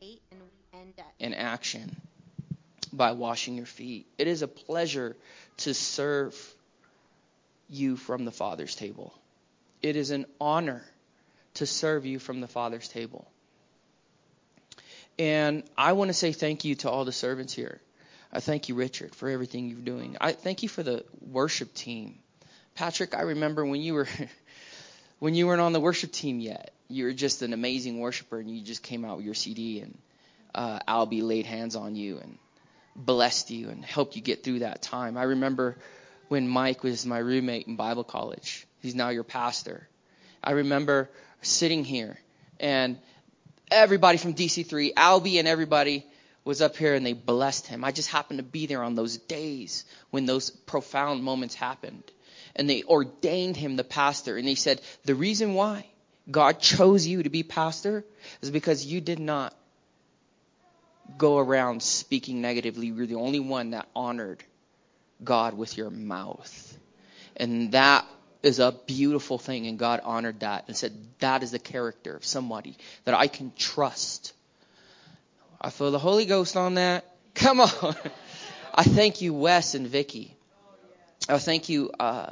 in action by washing your feet. It is a pleasure to serve you from the Father's table. It is an honor to serve you from the Father's table. And I want to say thank you to all the servants here. I thank you, Richard, for everything you're doing. I thank you for the worship team. Patrick, I remember when you weren't on the worship team yet. You were just an amazing worshiper, and you just came out with your CD, and Albie laid hands on you and blessed you and helped you get through that time. I remember when Mike was my roommate in Bible college. He's now your pastor. I remember sitting here, and everybody from DC3, Albie and everybody was up here, and they blessed him. I just happened to be there on those days when those profound moments happened. And they ordained him the pastor. And they said, the reason why God chose you to be pastor is because you did not go around speaking negatively. You were the only one that honored God with your mouth. And that is a beautiful thing. And God honored that and said, that is the character of somebody that I can trust. I feel the Holy Ghost on that. Come on. I thank you, Wes and Vicky. I thank you,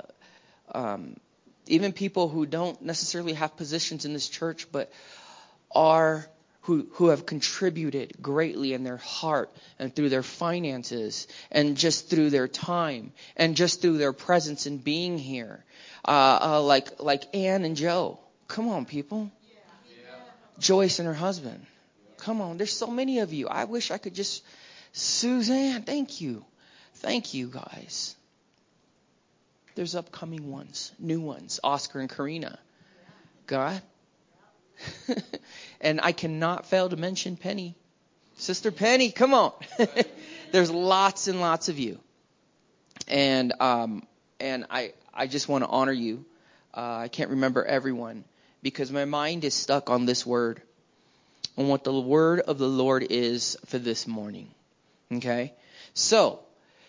even people who don't necessarily have positions in this church, but are who have contributed greatly in their heart and through their finances and just through their time and just through their presence in being here. Like Ann and Joe. Come on, people. Joyce and her husband. Come on, there's so many of you. I wish I could just... Suzanne, thank you. Thank you, guys. There's upcoming ones, new ones. Oscar and Karina. God. And I cannot fail to mention Penny. Sister Penny, come on. There's lots and lots of you. And I just want to honor you. I can't remember everyone because my mind is stuck on this word. On what the word of the Lord is for this morning. Okay? So,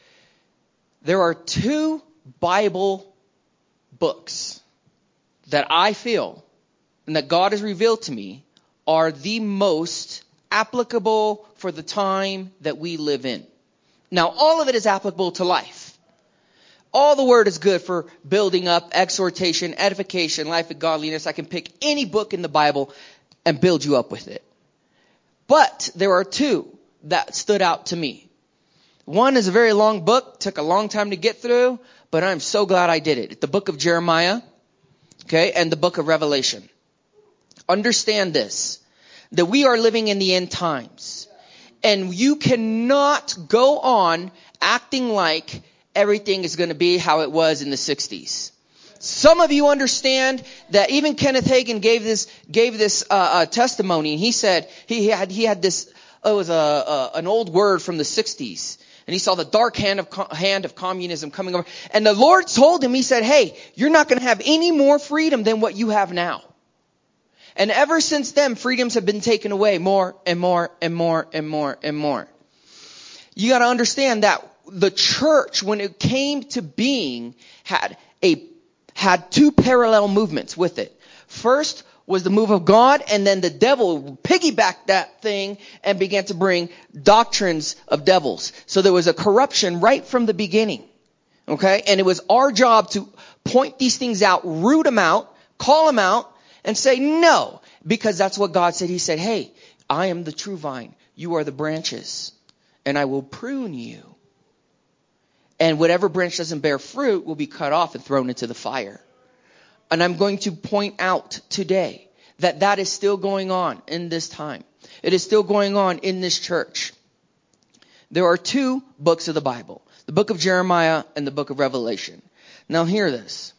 there are 2 Bible books that I feel and that God has revealed to me are the most applicable for the time that we live in. Now, all of it is applicable to life. All the word is good for building up, exhortation, edification, life of godliness. I can pick any book in the Bible and build you up with it. But there are 2 that stood out to me. One is a very long book, took a long time to get through, but I'm so glad I did it. The book of Jeremiah, okay, and the book of Revelation. Understand this, that we are living in the end times. And you cannot go on acting like everything is going to be how it was in the 60s. Some of you understand that even Kenneth Hagin gave this testimony, and he said he had this. It was an old word from the 60s, and he saw the dark hand of communism coming over. And the Lord told him, He said, "Hey, you're not going to have any more freedom than what you have now." And ever since then, freedoms have been taken away more and more and more and more and more. You got to understand that the church, when it came to being, had 2 parallel movements with it. First was the move of God, and then the devil piggybacked that thing and began to bring doctrines of devils. So there was a corruption right from the beginning. Okay? And it was our job to point these things out, root them out, call them out, and say no. Because that's what God said. He said, "Hey, I am the true vine. You are the branches. And I will prune you. And whatever branch doesn't bear fruit will be cut off and thrown into the fire." And I'm going to point out today that is still going on in this time. It is still going on in this church. There are 2 books of the Bible. The book of Jeremiah and the book of Revelation. Now hear this.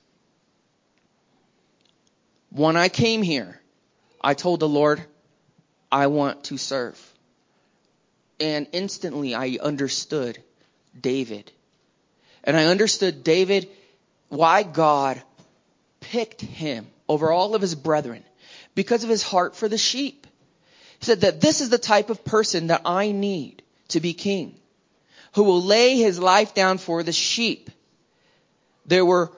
When I came here, I told the Lord, I want to serve. And instantly I understood David. And I understood David, why God picked him over all of his brethren because of his heart for the sheep. He said that this is the type of person that I need to be king, who will lay his life down for the sheep. There were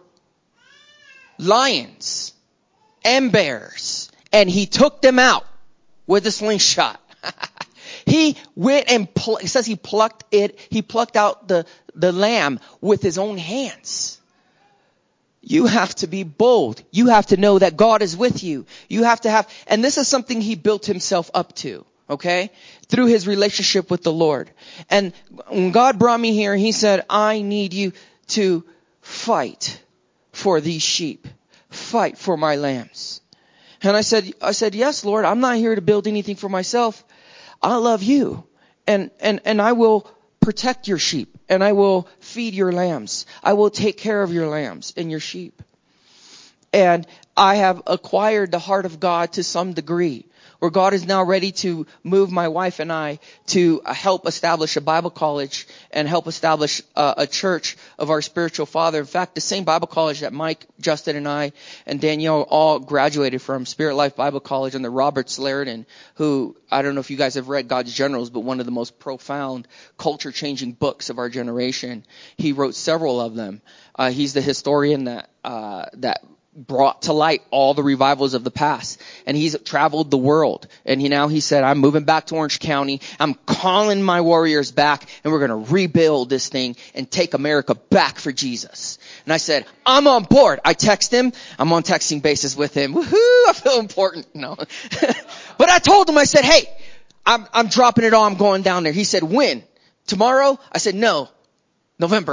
lions and bears, and he took them out with a slingshot. He went and it says he plucked out the lamb with his own hands. You have to be bold. You have to know that God is with you. You have to and this is something he built himself up to, okay? Through his relationship with the Lord. And when God brought me here, he said, I need you to fight for these sheep. Fight for my lambs. And I said, yes, Lord, I'm not here to build anything for myself. I love you. And I will protect your sheep, and I will feed your lambs. I will take care of your lambs and your sheep. And I have acquired the heart of God to some degree, where God is now ready to move my wife and I to help establish a Bible college and help establish a church of our spiritual father. In fact, the same Bible college that Mike, Justin, and I and Danielle all graduated from, Spirit Life Bible College under Robert Slaridan, who, I don't know if you guys have read God's Generals, but one of the most profound culture-changing books of our generation. He wrote several of them. He's the historian that brought to light all the revivals of the past. And he's traveled the world. And he said, I'm moving back to Orange County. I'm calling my warriors back, and we're going to rebuild this thing and take America back for Jesus. And I said, I'm on board. I text him. I'm on texting basis with him. Woohoo! I feel important. No. But I told him, I said, hey, I'm dropping it all. I'm going down there. He said, when? Tomorrow? I said, no, November.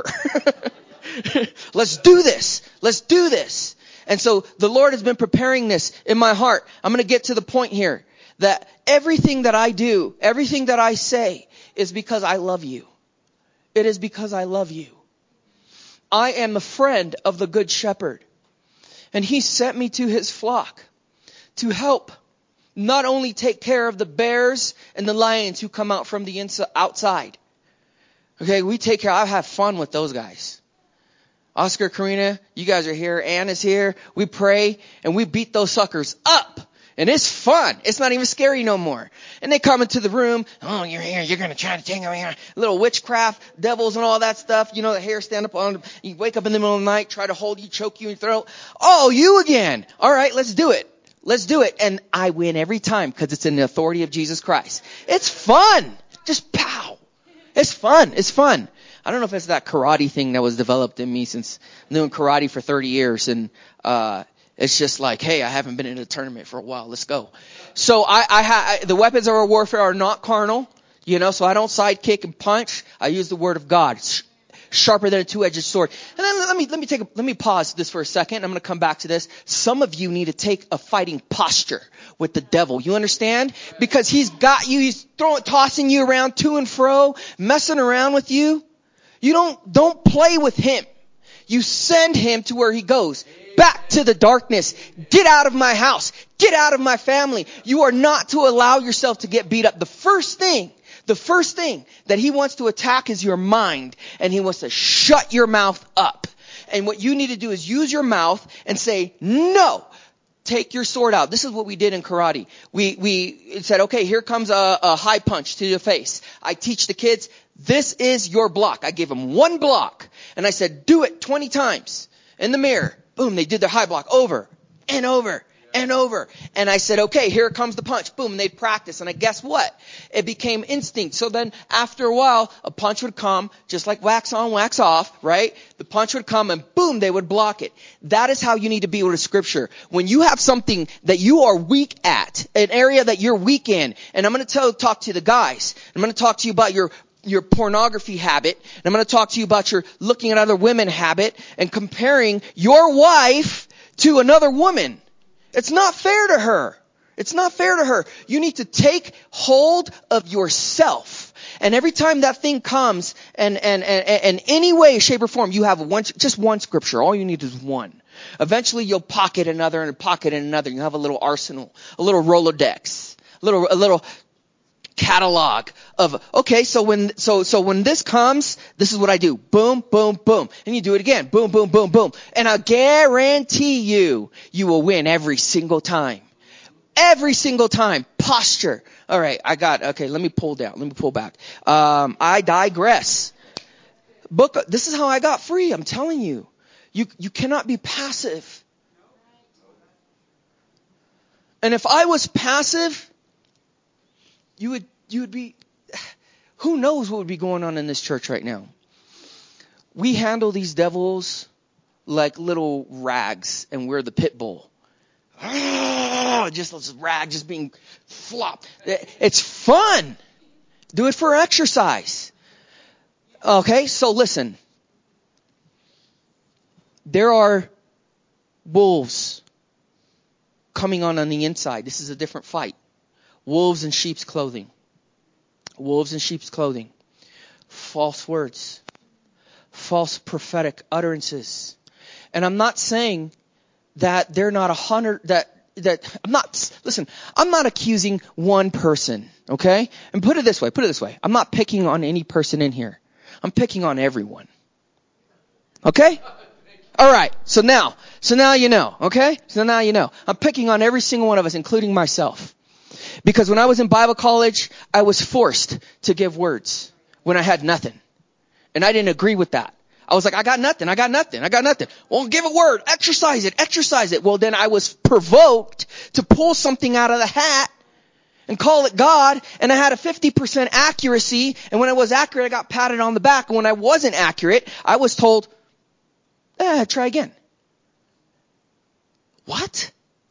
Let's do this. Let's do this. And so the Lord has been preparing this in my heart. I'm going to get to the point here that everything that I do, everything that I say is because I love you. It is because I love you. I am a friend of the Good Shepherd, and he sent me to his flock to help not only take care of the bears and the lions who come out from the outside. Okay, we take care. I have fun with those guys. Oscar, Karina, you guys are here. Ann is here. We pray and we beat those suckers up. And it's fun. It's not even scary no more. And they come into the room. Oh, you're here. You're going to try to take them here. Little witchcraft, devils and all that stuff. You know, the hair stand up on. You wake up in the middle of the night, try to hold you, choke you in your throat. Oh, you again. All right, let's do it. Let's do it. And I win every time because it's in the authority of Jesus Christ. It's fun. Just pow. It's fun. It's fun. I don't know if it's that karate thing that was developed in me since I'm doing karate for 30 years. And it's just like, hey, I haven't been in a tournament for a while. Let's go. So the weapons of our warfare are not carnal, so I don't sidekick and punch. I use the word of God. Sharper than a two-edged sword. And then let me pause this for a second. I'm going to come back to this. Some of you need to take a fighting posture with the devil. You understand? Because he's got you. He's tossing you around to and fro, messing around with you. You don't play with him. You send him to where he goes. Back to the darkness. Get out of my house. Get out of my family. You are not to allow yourself to get beat up. The first thing that he wants to attack is your mind, and he wants to shut your mouth up. And what you need to do is use your mouth and say, no. Take your sword out. This is what we did in karate. We said, okay, here comes a high punch to your face. I teach the kids, this is your block. I gave them one block. And I said, do it 20 times in the mirror. Boom, they did their high block over and over and over. And I said, okay, here comes the punch. Boom, and they'd practice. And guess what? It became instinct. So then after a while, a punch would come, just like wax on, wax off, right? The punch would come and boom, they would block it. That is how you need to be with the scripture. When you have something that you are weak at, an area that you're weak in, and I'm going to talk to the guys. I'm going to talk to you about your pornography habit. And I'm going to talk to you about your looking at other women habit and comparing your wife to another woman. It's not fair to her. It's not fair to her. You need to take hold of yourself. And every time that thing comes and any way, shape, or form, you have just one scripture. All you need is one. Eventually you'll pocket another and pocket another. You have a little arsenal, a little Rolodex, a little catalog of, okay, so when this comes, this is what I do. Boom, boom, boom. And you do it again. Boom, boom, boom, boom. And I guarantee you will win every single time. Every single time. Posture. All right, okay, let me pull back. I digress. This is how I got free. I'm telling you. You cannot be passive. And if I was passive, you would who knows what would be going on in this church right now? We handle these devils like little rags, and we're the pit bull. Just this rag just being flopped. It's fun. Do it for exercise. Okay, so listen. There are wolves coming on the inside. This is a different fight. Wolves in sheep's clothing. Wolves in sheep's clothing. False words. False prophetic utterances. And I'm not saying that they're not 100, I'm not accusing one person, okay? And put it this way. I'm not picking on any person in here. I'm picking on everyone. Okay? All right. So now you know, okay? So now you know. I'm picking on every single one of us, including myself. Because when I was in Bible college, I was forced to give words when I had nothing. And I didn't agree with that. I was like, I got nothing. Well, give a word. Exercise it. Well, then I was provoked to pull something out of the hat and call it God. And I had a 50% accuracy. And when I was accurate, I got patted on the back. And when I wasn't accurate, I was told, try again. What?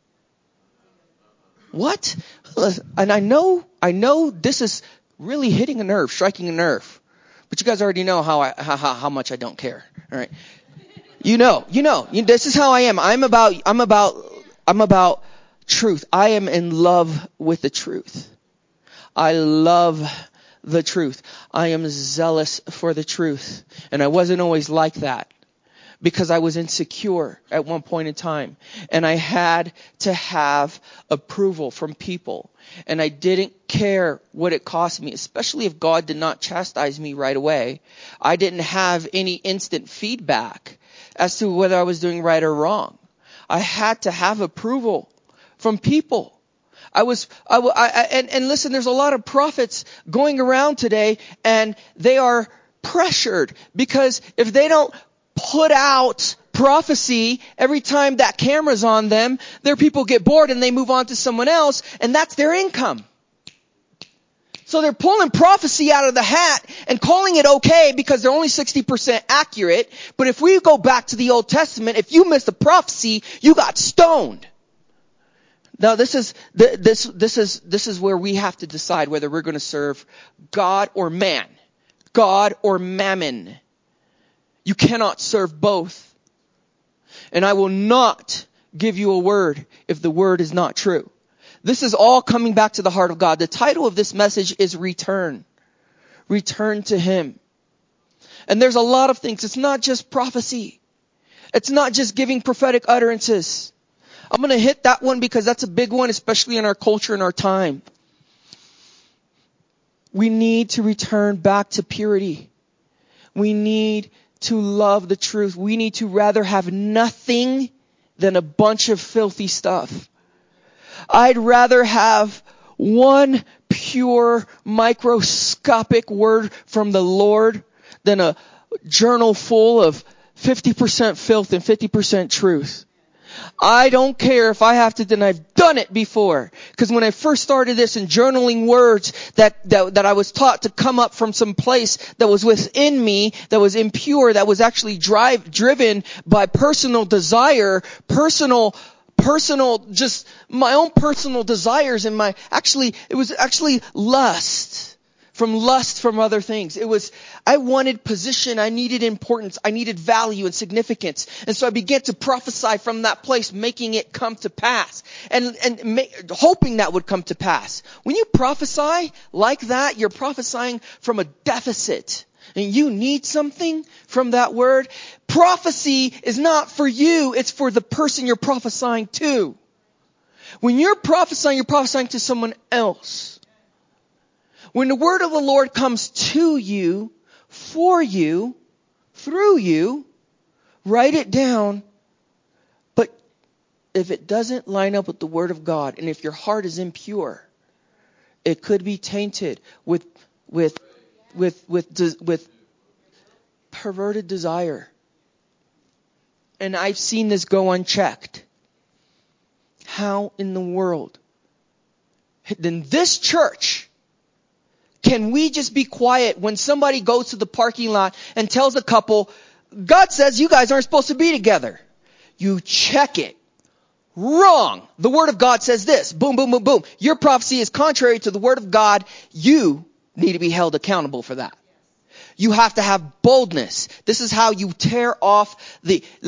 And I know this is really hitting a nerve, striking a nerve. But you guys already know how much I don't care. All right. You know, this is how I am. I'm about truth. I am in love with the truth. I love the truth. I am zealous for the truth. And I wasn't always like that because I was insecure at one point in time. And I had to have approval from people. And I didn't care what it cost me, especially if God did not chastise me right away. I didn't have any instant feedback as to whether I was doing right or wrong. I had to have approval from people. And listen, there's a lot of prophets going around today, and they are pressured because if they don't put out prophecy every time that camera's on them, their people get bored and they move on to someone else, and that's their income. So they're pulling prophecy out of the hat and calling it okay because they're only 60% accurate. But if we go back to the Old Testament, if you missed a prophecy, you got stoned. Now this is where we have to decide whether we're going to serve God or man, God or mammon. You cannot serve both. And I will not give you a word if the word is not true. This is all coming back to the heart of God. The title of this message is Return. Return to Him. And there's a lot of things. It's not just prophecy. It's not just giving prophetic utterances. I'm going to hit that one because that's a big one, especially in our culture and our time. We need to return back to purity. We need to love the truth. We need to rather have nothing than a bunch of filthy stuff. I'd rather have one pure microscopic word from the Lord than a journal full of 50% filth and 50% truth. I don't care if I have to, then I've done it before. Because when I first started this and journaling words that I was taught to come up from some place that was within me, that was impure, that was actually driven by personal desire, just my own personal desires and it was actually lust from other things. I wanted position. I needed importance. I needed value and significance. And so I began to prophesy from that place, making it come to pass and hoping that would come to pass. When you prophesy like that, you're prophesying from a deficit. And you need something from that word. Prophecy is not for you. It's for the person you're prophesying to. When you're prophesying to someone else. When the word of the Lord comes to you, for you, through you, write it down. But if it doesn't line up with the word of God, and if your heart is impure, it could be tainted with perverted desire. And I've seen this go unchecked. How in the world? Then this church Can we just be quiet when somebody goes to the parking lot and tells a couple, God says you guys aren't supposed to be together? You check it. Wrong. The word of God says this. Boom, boom, boom, boom. Your prophecy is contrary to the word of God. You need to be held accountable for that. You have to have boldness. This is how you tear off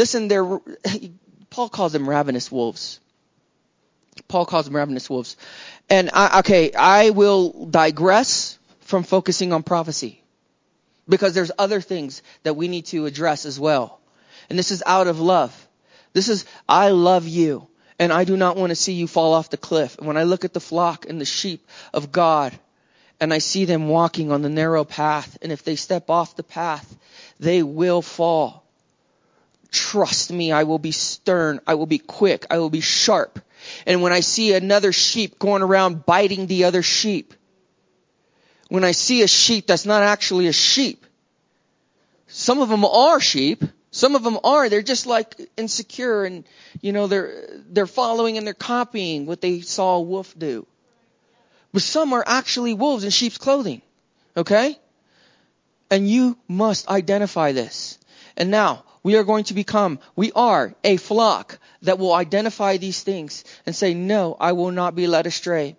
Paul calls them ravenous wolves. Paul calls them ravenous wolves. And I will digress from focusing on prophecy, because there's other things that we need to address as well. And this is out of love. I love you, and I do not want to see you fall off the cliff. And when I look at the flock and the sheep of God, and I see them walking on the narrow path, and if they step off the path, they will fall. Trust me, I will be stern. I will be quick. I will be sharp. And when I see another sheep going around biting the other sheep, when I see a sheep that's not actually a sheep, some of them are sheep. Some of them are. They're just like insecure, and they're following and they're copying what they saw a wolf do. But some are actually wolves in sheep's clothing. Okay? And you must identify this. And now we are a flock that will identify these things and say, no, I will not be led astray.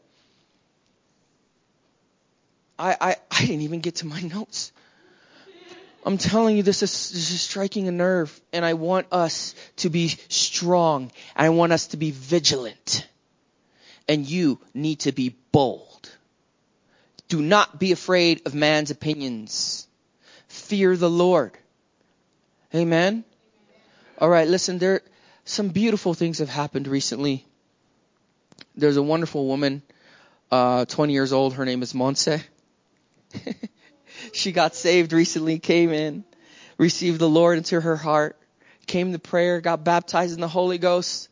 I didn't even get to my notes. I'm telling you, this is striking a nerve, and I want us to be strong. I want us to be vigilant. And you need to be bold. Do not be afraid of man's opinions. Fear the Lord. Amen? All right, listen, some beautiful things have happened recently. There's a wonderful woman, 20 years old. Her name is Monse. She got saved recently, came in, received the Lord into her heart, came to prayer, got baptized in the Holy Ghost.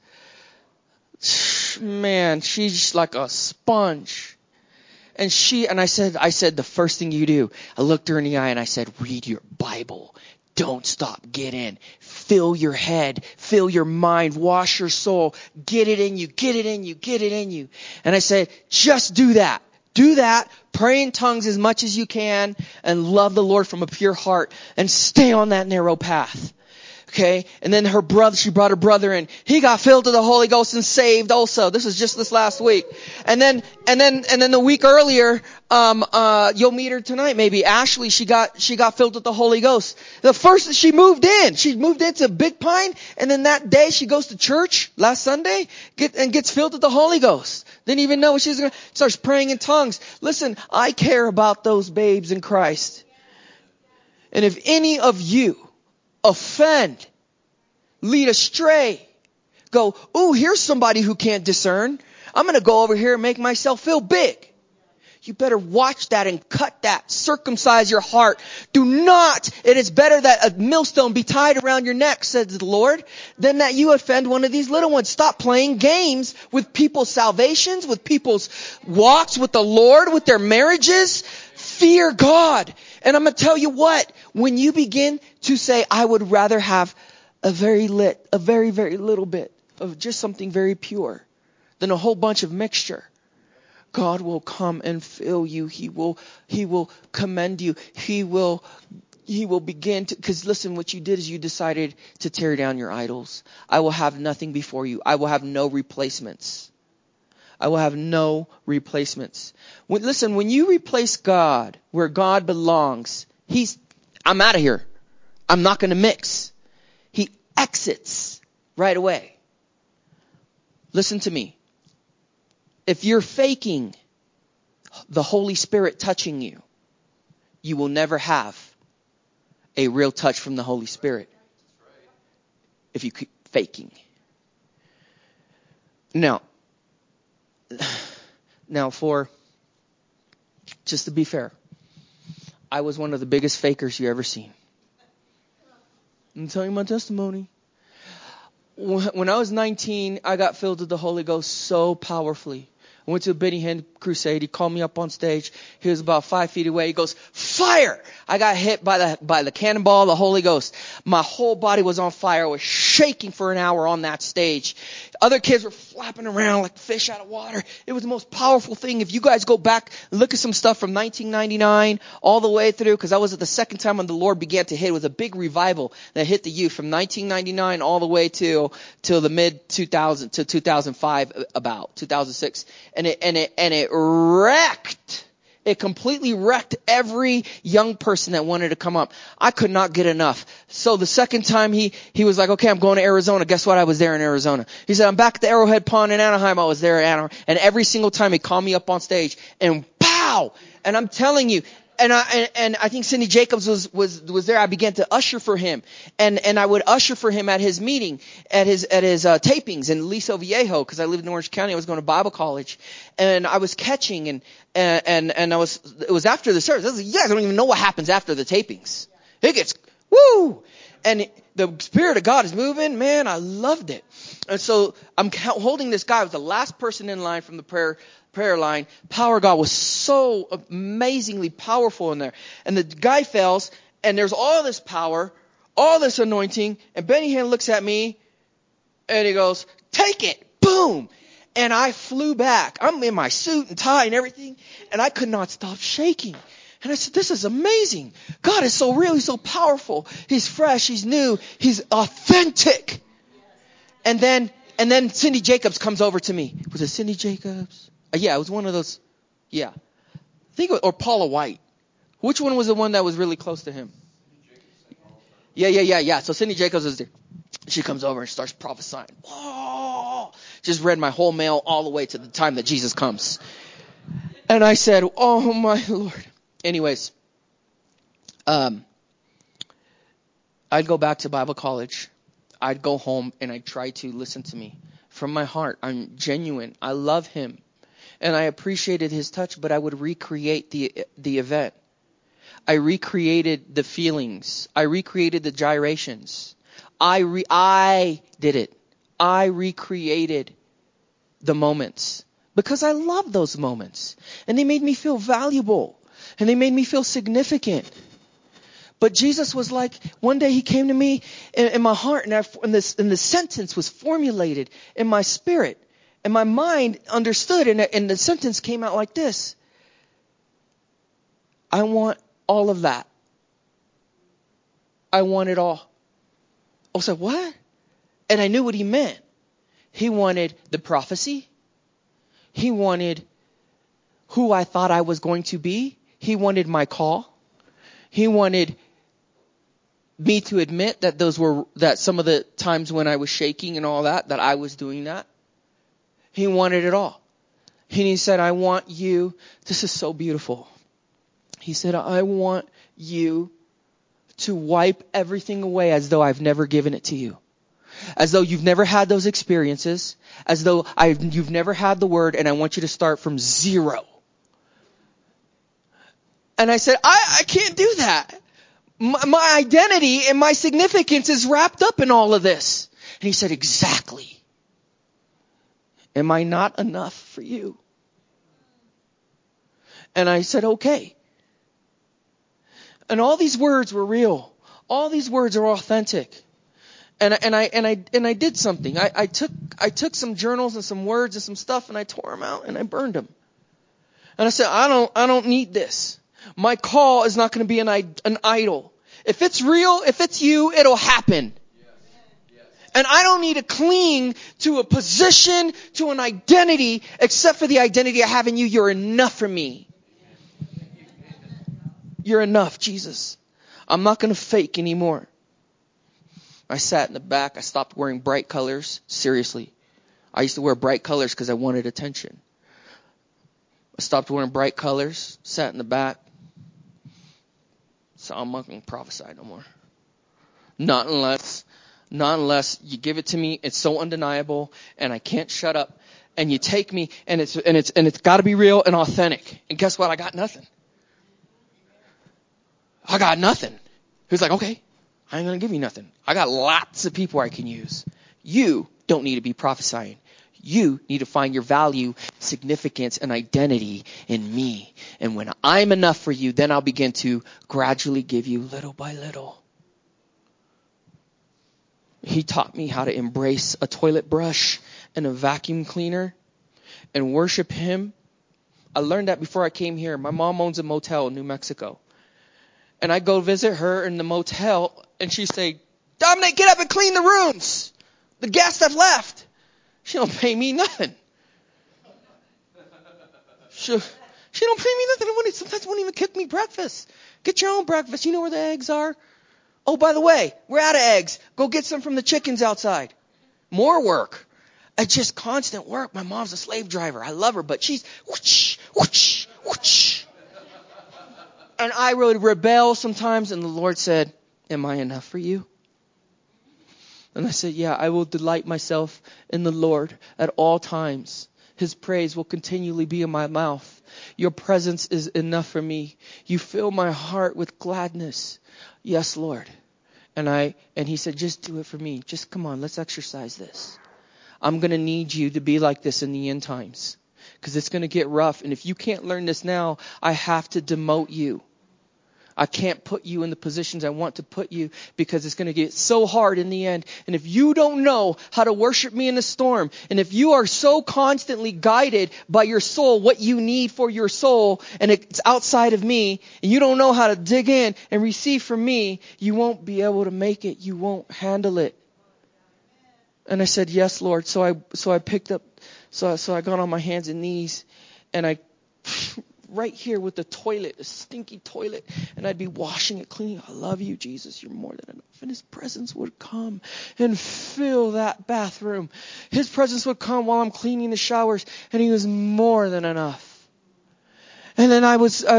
Man, she's just like a sponge. And I said, the first thing you do, I looked her in the eye and I said, read your Bible. Don't stop. Get in. Fill your head. Fill your mind. Wash your soul. Get it in you. Get it in you. Get it in you. And I said, just do that. Do that. Pray in tongues as much as you can and love the Lord from a pure heart and stay on that narrow path. Okay. And then she brought her brother in. He got filled with the Holy Ghost and saved also. This is just this last week. And then the week earlier, you'll meet her tonight maybe. Ashley, she got filled with the Holy Ghost. She moved into Big Pine. And then that day she goes to church last Sunday and gets filled with the Holy Ghost. Didn't even know what she was going to, starts praying in tongues. Listen, I care about those babes in Christ. And if any of you offend, lead astray, go, ooh, here's somebody who can't discern. I'm going to go over here and make myself feel big. You better watch that and cut that. Circumcise your heart. Do not. It is better that a millstone be tied around your neck, says the Lord, than that you offend one of these little ones. Stop playing games with people's salvations, with people's walks with the Lord, with their marriages. Fear God. And I'm going to tell you what, when you begin to say, I would rather have a very, very little bit of just something very pure than a whole bunch of mixture, God will come and fill you. He will commend you. He will begin to, because listen, what you did is you decided to tear down your idols. I will have nothing before you. I will have no replacements. I will have no replacements. When you replace God where God belongs, I'm out of here. I'm not going to mix. He exits right away. Listen to me. If you're faking the Holy Spirit touching you, you will never have a real touch from the Holy Spirit. If you keep faking. Now, just to be fair, I was one of the biggest fakers you ever seen. I'm telling you my testimony. When I was 19, I got filled with the Holy Ghost so powerfully. I went to a Benny Hinn crusade. He called me up on stage. He was about 5 feet away. He goes, fire! I got hit by the cannonball of the Holy Ghost. My whole body was on fire. I was shaking for an hour on that stage. Other kids were flapping around like fish out of water. It was the most powerful thing. If you guys go back and look at some stuff from 1999 all the way through, because that was the second time when the Lord began to hit. It was a big revival that hit the youth from 1999 all the way till the mid 2000 to 2005, about 2006, and it wrecked. It completely wrecked every young person that wanted to come up. I could not get enough. So the second time he was like, okay, I'm going to Arizona. Guess what? I was there in Arizona. He said, I'm back at the Arrowhead Pond in Anaheim. I was there in Anaheim. And every single time he called me up on stage and pow! And I'm telling you, and I think Cindy Jacobs was there. I began to usher for him. And I would usher for him at his meeting, at his tapings in Aliso Viejo, because I lived in Orange County. I was going to Bible college. And I was catching and it was after the service. I was like, you guys don't even know what happens after the tapings. It gets, woo! And the Spirit of God is moving. Man, I loved it. And so I'm holding this guy. I was the last person in line from the prayer line. Power of God was so amazingly powerful in there. And the guy fails, and there's all this power, all this anointing, and Benny Hinn looks at me, and he goes, take it! Boom! And I flew back. I'm in my suit and tie and everything, and I could not stop shaking. And I said, this is amazing. God is so real. He's so powerful. He's fresh. He's new. He's authentic. And then Cindy Jacobs comes over to me. Was it Cindy Jacobs? Yeah, it was one of those. Yeah. I think it was, or Paula White. Which one was the one that was really close to him? Yeah. So Cindy Jacobs was there. She comes over and starts prophesying. Whoa! Just read my whole mail all the way to the time that Jesus comes. And I said, oh my Lord. Anyways, I'd go back to Bible college. I'd go home and I'd try to listen to me from my heart. I'm genuine. I love him. And I appreciated his touch, but I would recreate the event. I recreated the feelings. I recreated the gyrations. I did it. I recreated the moments because I love those moments. And they made me feel valuable. And they made me feel significant. But Jesus was like, one day he came to me in my heart, and the sentence was formulated in my spirit. And my mind understood, and the sentence came out like this. I want all of that. I want it all. I said, what? And I knew what he meant. He wanted the prophecy. He wanted who I thought I was going to be. He wanted my call. He wanted me to admit that some of the times when I was shaking and all that I was doing that. He wanted it all. And he said, I want you. This is so beautiful. He said, I want you to wipe everything away as though I've never given it to you. As though you've never had those experiences. As though you've never had the word, and I want you to start from zero. And I said, I can't do that. My identity and my significance is wrapped up in all of this. And he said, exactly. Am I not enough for you? And I said, okay. And all these words were real. All these words are authentic. And I did something. I took some journals and some words and some stuff, and I tore them out and I burned them. And I said, I don't need this. My call is not going to be an idol. If it's real, if it's you, it'll happen. And I don't need to cling to a position, to an identity, except for the identity I have in you. You're enough for me. You're enough, Jesus. I'm not going to fake anymore. I sat in the back. I stopped wearing bright colors. Seriously. I used to wear bright colors because I wanted attention. I stopped wearing bright colors, sat in the back. So I'm not going to prophesy no more. Not unless you give it to me. It's so undeniable, and I can't shut up. And you take me, and it's got to be real and authentic. And guess what? I got nothing. I got nothing. He's like, okay, I ain't gonna give you nothing. I got lots of people I can use. You don't need to be prophesying. You need to find your value, significance, and identity in me. And when I'm enough for you, then I'll begin to gradually give you little by little. He taught me how to embrace a toilet brush and a vacuum cleaner and worship him. I learned that before I came here. My mom owns a motel in New Mexico. And I go visit her in the motel, and she say, Dominic, get up and clean the rooms. The guests have left. She don't pay me nothing. She don't pay me nothing. Sometimes won't even cook me breakfast. Get your own breakfast. You know where the eggs are? Oh, by the way, we're out of eggs. Go get some from the chickens outside. More work. It's just constant work. My mom's a slave driver. I love her, but she's whoosh, whoosh, whoosh. And I would rebel sometimes, and the Lord said, am I enough for you? And I said, yeah, I will delight myself in the Lord at all times. His praise will continually be in my mouth. Your presence is enough for me. You fill my heart with gladness. Yes, Lord. And he said, just do it for me. Just come on, let's exercise this. I'm going to need you to be like this in the end times, because it's going to get rough. And if you can't learn this now, I have to demote you. I can't put you in the positions I want to put you, because it's going to get so hard in the end. And if you don't know how to worship me in the storm, and if you are so constantly guided by your soul, what you need for your soul, and it's outside of me, and you don't know how to dig in and receive from me, you won't be able to make it. You won't handle it. And I said, yes, Lord. So I picked up, so I got on my hands and knees, and I, right here with the toilet, the stinky toilet, and I'd be washing it, cleaning. I love you, Jesus. You're more than enough. And his presence would come and fill that bathroom. His presence would come while I'm cleaning the showers, and he was more than enough. And then there was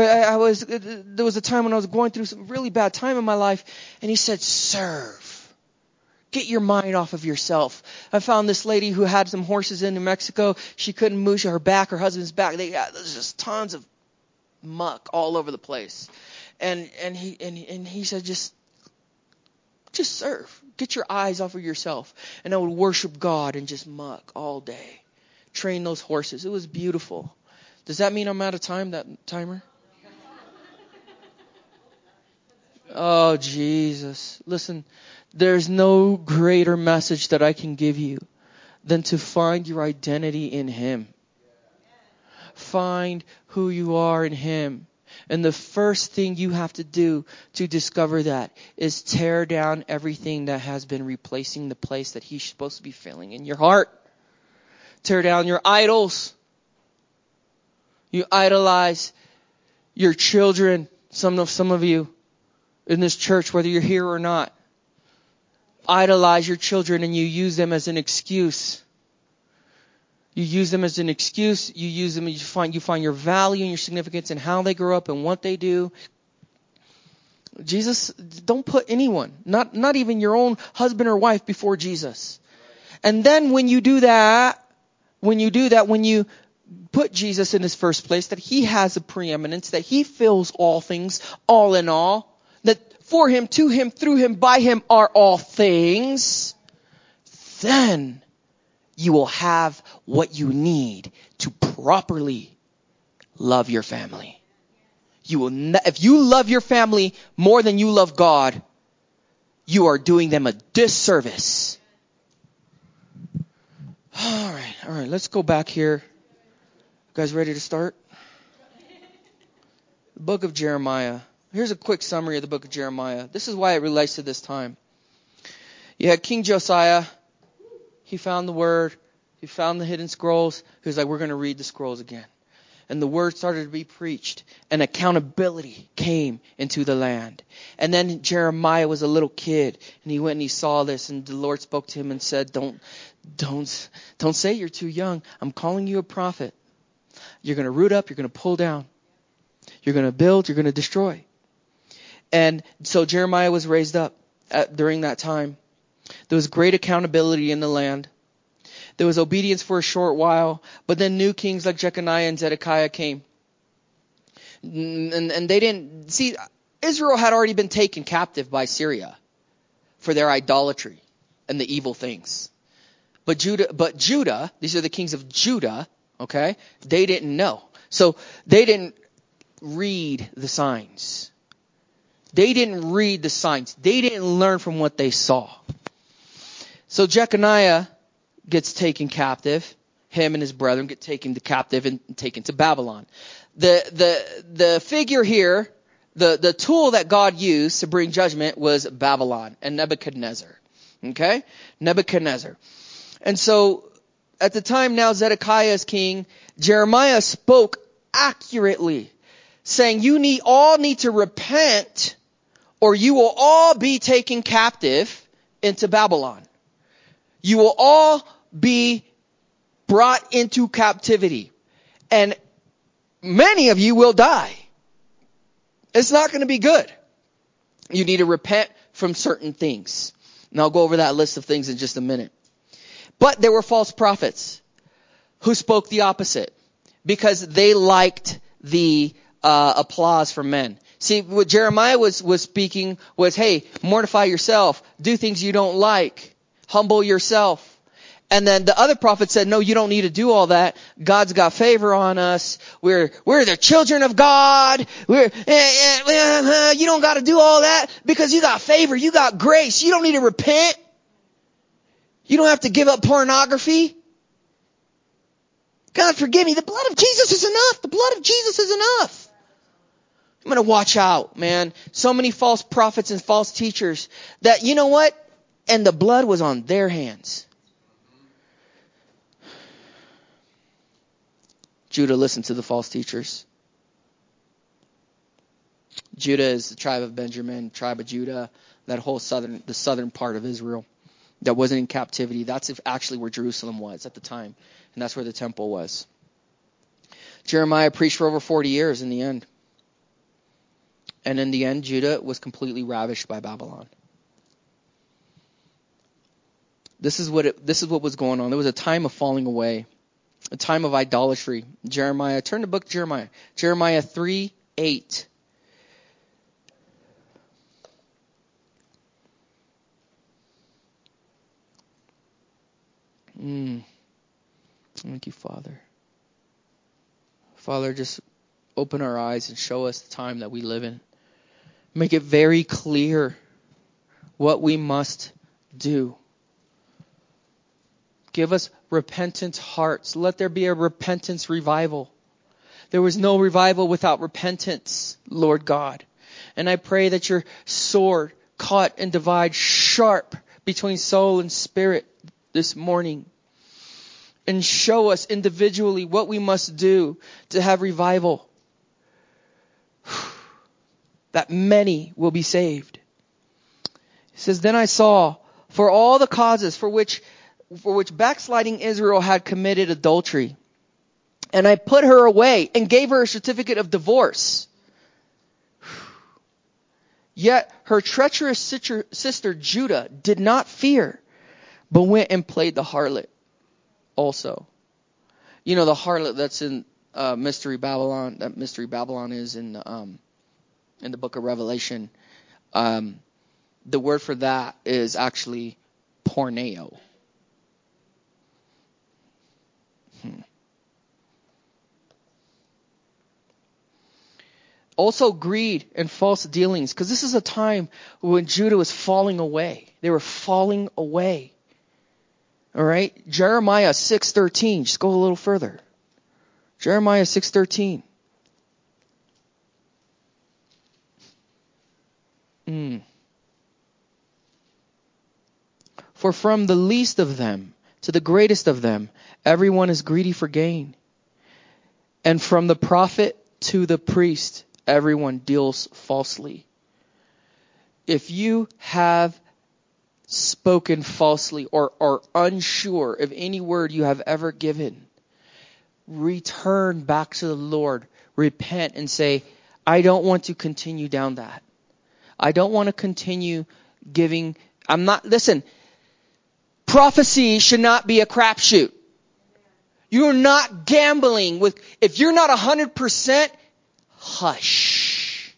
a time when I was going through some really bad time in my life, and he said, serve. Get your mind off of yourself. I found this lady who had some horses in New Mexico. She couldn't move her back, her husband's back. There's just tons of muck all over the place. And he said, just serve. Get your eyes off of yourself. And I would worship God and just muck all day. Train those horses. It was beautiful. Does that mean I'm out of time, that timer? Oh, Jesus. Listen. There's no greater message that I can give you than to find your identity in him. Find who you are in him. And the first thing you have to do to discover that is tear down everything that has been replacing the place that he's supposed to be filling in your heart. Tear down your idols. You idolize your children. Some of you in this church, whether you're here or not, idolize your children, and you use them as an excuse. You use them as an excuse. You use them, you find your value and your significance in how they grow up and what they do. Jesus, don't put anyone, not even your own husband or wife, before Jesus. And then when you put Jesus in his first place, that he has a preeminence, that he fills all things, all in all, that for him, to him, through him, by him are all things, then you will have what you need to properly love your family. If you love your family more than you love God, you are doing them a disservice. All right, let's go back here. You guys ready to start? The book of Jeremiah. Here's a quick summary of the book of Jeremiah. This is why it relates to this time. You had King Josiah. He found the word. He found the hidden scrolls. He was like, we're going to read the scrolls again. And the word started to be preached. And accountability came into the land. And then Jeremiah was a little kid. And he went and he saw this. And the Lord spoke to him and said, don't say you're too young. I'm calling you a prophet. You're going to root up. You're going to pull down. You're going to build. You're going to destroy. And so Jeremiah was raised up during that time. There was great accountability in the land. There was obedience for a short while, but then new kings like Jeconiah and Zedekiah came. And they didn't see, Israel had already been taken captive by Syria for their idolatry and the evil things. But Judah, these are the kings of Judah, okay? They didn't know. So they didn't read the signs. They didn't read the signs. They didn't learn from what they saw. So Jeconiah gets taken captive. Him and his brethren get taken to captive and taken to Babylon. The figure here, the tool that God used to bring judgment was Babylon and Nebuchadnezzar. Okay? Nebuchadnezzar. And so at the time now Zedekiah is king, Jeremiah spoke accurately, saying you all need to repent or you will all be taken captive into Babylon. You will all be brought into captivity. And many of you will die. It's not going to be good. You need to repent from certain things. And I'll go over that list of things in just a minute. But there were false prophets who spoke the opposite because they liked the applause from men. See, what Jeremiah was speaking was, hey, mortify yourself. Do things you don't like. Humble yourself. And then the other prophet said, no, you don't need to do all that. God's got favor on us. We're the children of God. You don't got to do all that because you got favor. You got grace. You don't need to repent. You don't have to give up pornography. God forgive me. The blood of Jesus is enough. The blood of Jesus is enough. I'm going to watch out, man. So many false prophets and false teachers that, you know what? And the blood was on their hands. Judah listened to the false teachers. Judah is the tribe of Benjamin, tribe of Judah, that whole the southern part of Israel that wasn't in captivity. That's actually where Jerusalem was at the time. And that's where the temple was. Jeremiah preached for over 40 years in the end. And in the end, Judah was completely ravished by Babylon. This is what was going on. There was a time of falling away. A time of idolatry. Jeremiah, turn to the book of Jeremiah. Jeremiah 3:8. Thank you, Father. Father, just open our eyes and show us the time that we live in. Make it very clear what we must do. Give us repentant hearts. Let there be a repentance revival. There was no revival without repentance, Lord God. And I pray that your sword cut and divide sharp between soul and spirit this morning. And show us individually what we must do to have revival. That many will be saved. It says, then I saw for all the causes for which backsliding Israel had committed adultery. And I put her away and gave her a certificate of divorce. Yet her treacherous sister Judah did not fear, but went and played the harlot also. You know, the harlot that's in Mystery Babylon, that Mystery Babylon is in the book of Revelation. The word for that is actually porneo. Also greed and false dealings, because this is a time when Judah was falling away. They were falling away. All right? Jeremiah 6:13. Just go a little further. Jeremiah 6:13. For from the least of them to the greatest of them, everyone is greedy for gain. And from the prophet to the priest, everyone deals falsely. If you have spoken falsely or are unsure of any word you have ever given, return back to the Lord. Repent and say, I don't want to continue down that. I don't want to continue giving. Listen, prophecy should not be a crapshoot. You're not gambling with, if you're not 100%, hush.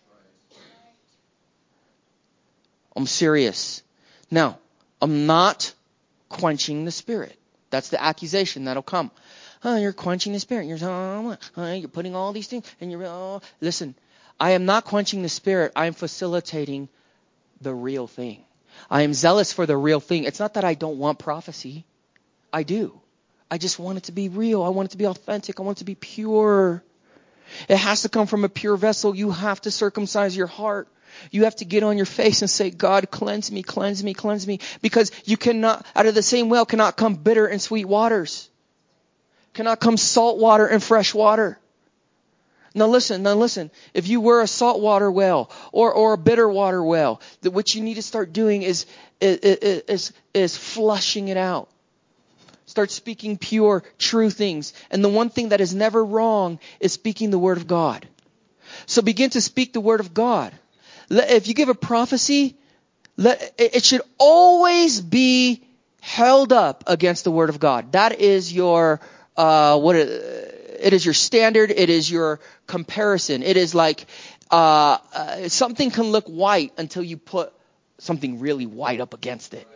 I'm serious. Now, I'm not quenching the Spirit. That's the accusation that'll come. Oh, you're quenching the Spirit. You're putting all these things. And listen, I am not quenching the Spirit. I am facilitating the real thing. I am zealous for the real thing. It's not that I don't want prophecy. I do. I just want it to be real. I want it to be authentic. I want it to be pure. It has to come from a pure vessel. You have to circumcise your heart. You have to get on your face and say, God, cleanse me, cleanse me, cleanse me. Because you cannot, out of the same well cannot come bitter and sweet waters. Cannot come salt water and fresh water. Now listen. If you were a saltwater well or a bitter water well, what you need to start doing is flushing it out. Start speaking pure, true things. And the one thing that is never wrong is speaking the word of God. So begin to speak the word of God. If you give a prophecy, it should always be held up against the word of God. That is your it is your standard. It is your comparison. It is like something can look white until you put something really white up against it.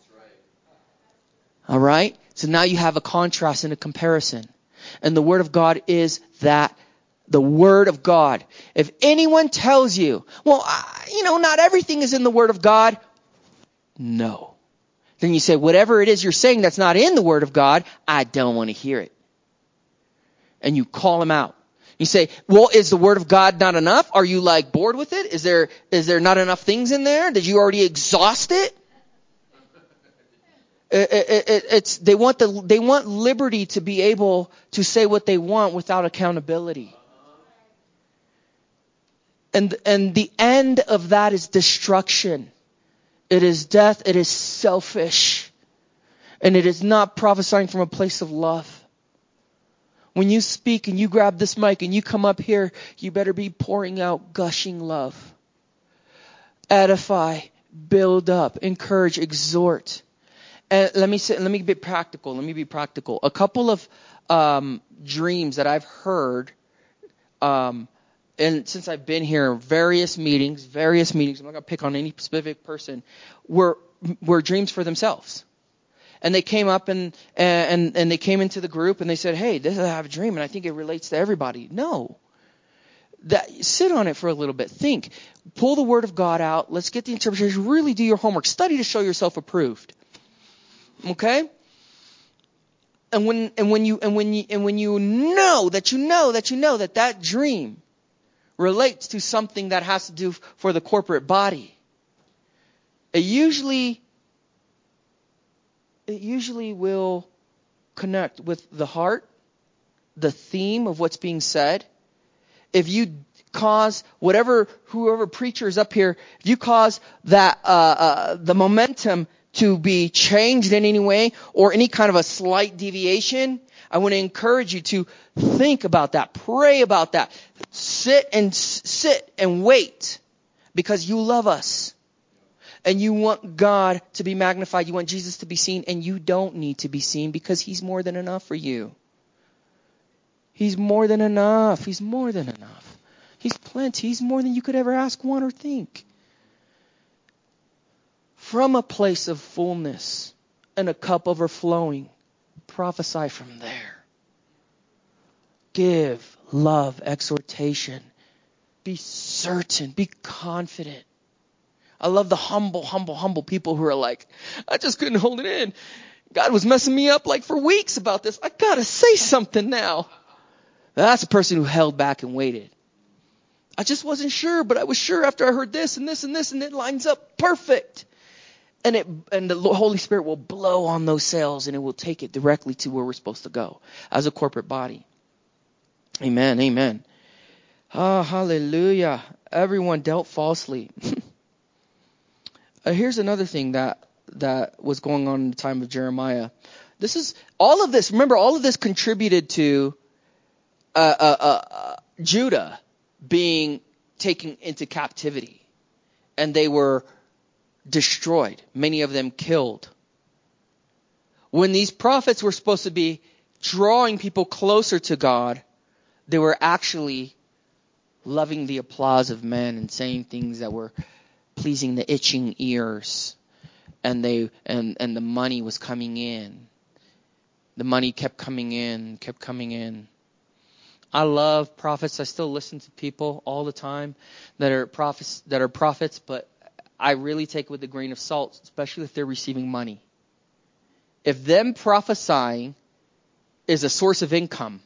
All right? So now you have a contrast and a comparison. And the word of God is that. The word of God. If anyone tells you, well, not everything is in the word of God. No. Then you say, whatever it is you're saying that's not in the word of God, I don't want to hear it. And you call them out. You say, well, is the word of God not enough? Are you like bored with it? Is there not enough things in there? Did you already exhaust it? They want liberty to be able to say what they want without accountability. And the end of that is destruction. It is death. It is selfish. And it is not prophesying from a place of love. When you speak and you grab this mic and you come up here, you better be pouring out gushing love. Edify, build up, encourage, exhort. And let me be practical. A couple of dreams that I've heard and since I've been here, various meetings, I'm not going to pick on any specific person, were dreams for themselves. And they came up and they came into the group and they said, hey, I have a dream and I think it relates to everybody. No. Sit on it for a little bit. Think. Pull the word of God out. Let's get the interpretation. Really do your homework. Study to show yourself approved. Okay? And when you know that dream relates to something that has to do for the corporate body, it usually will connect with the heart, the theme of what's being said. If you cause whoever preacher is up here, if you cause that the momentum to be changed in any way or any kind of a slight deviation, I want to encourage you to think about that, pray about that, sit and wait, because you love us and you want God to be magnified. You want Jesus to be seen, and you don't need to be seen because He's more than enough for you. He's more than enough. He's more than enough. He's plenty. He's more than you could ever ask, want, or think. From a place of fullness and a cup overflowing, prophesy from there. Give love, exhortation. Be certain. Be confident. I love the humble people who are like, I just couldn't hold it in. God was messing me up like for weeks about this. I gotta say something now. That's a person who held back and waited. I just wasn't sure, but I was sure after I heard this and this and this, and it lines up perfect. And the Holy Spirit will blow on those sails, and it will take it directly to where we're supposed to go as a corporate body. Amen. Amen. Ah, hallelujah. Everyone dealt falsely. Here's another thing that was going on in the time of Jeremiah. Remember, all of this contributed to Judah being taken into captivity, and they were destroyed, many of them killed. When these prophets were supposed to be drawing people closer to God, they were actually loving the applause of men and saying things that were pleasing the itching ears. And the money was coming in. The money kept coming in. I love prophets. I still listen to people all the time that are prophets, but I really take it with a grain of salt, especially if they're receiving money. if them prophesying is a source of income,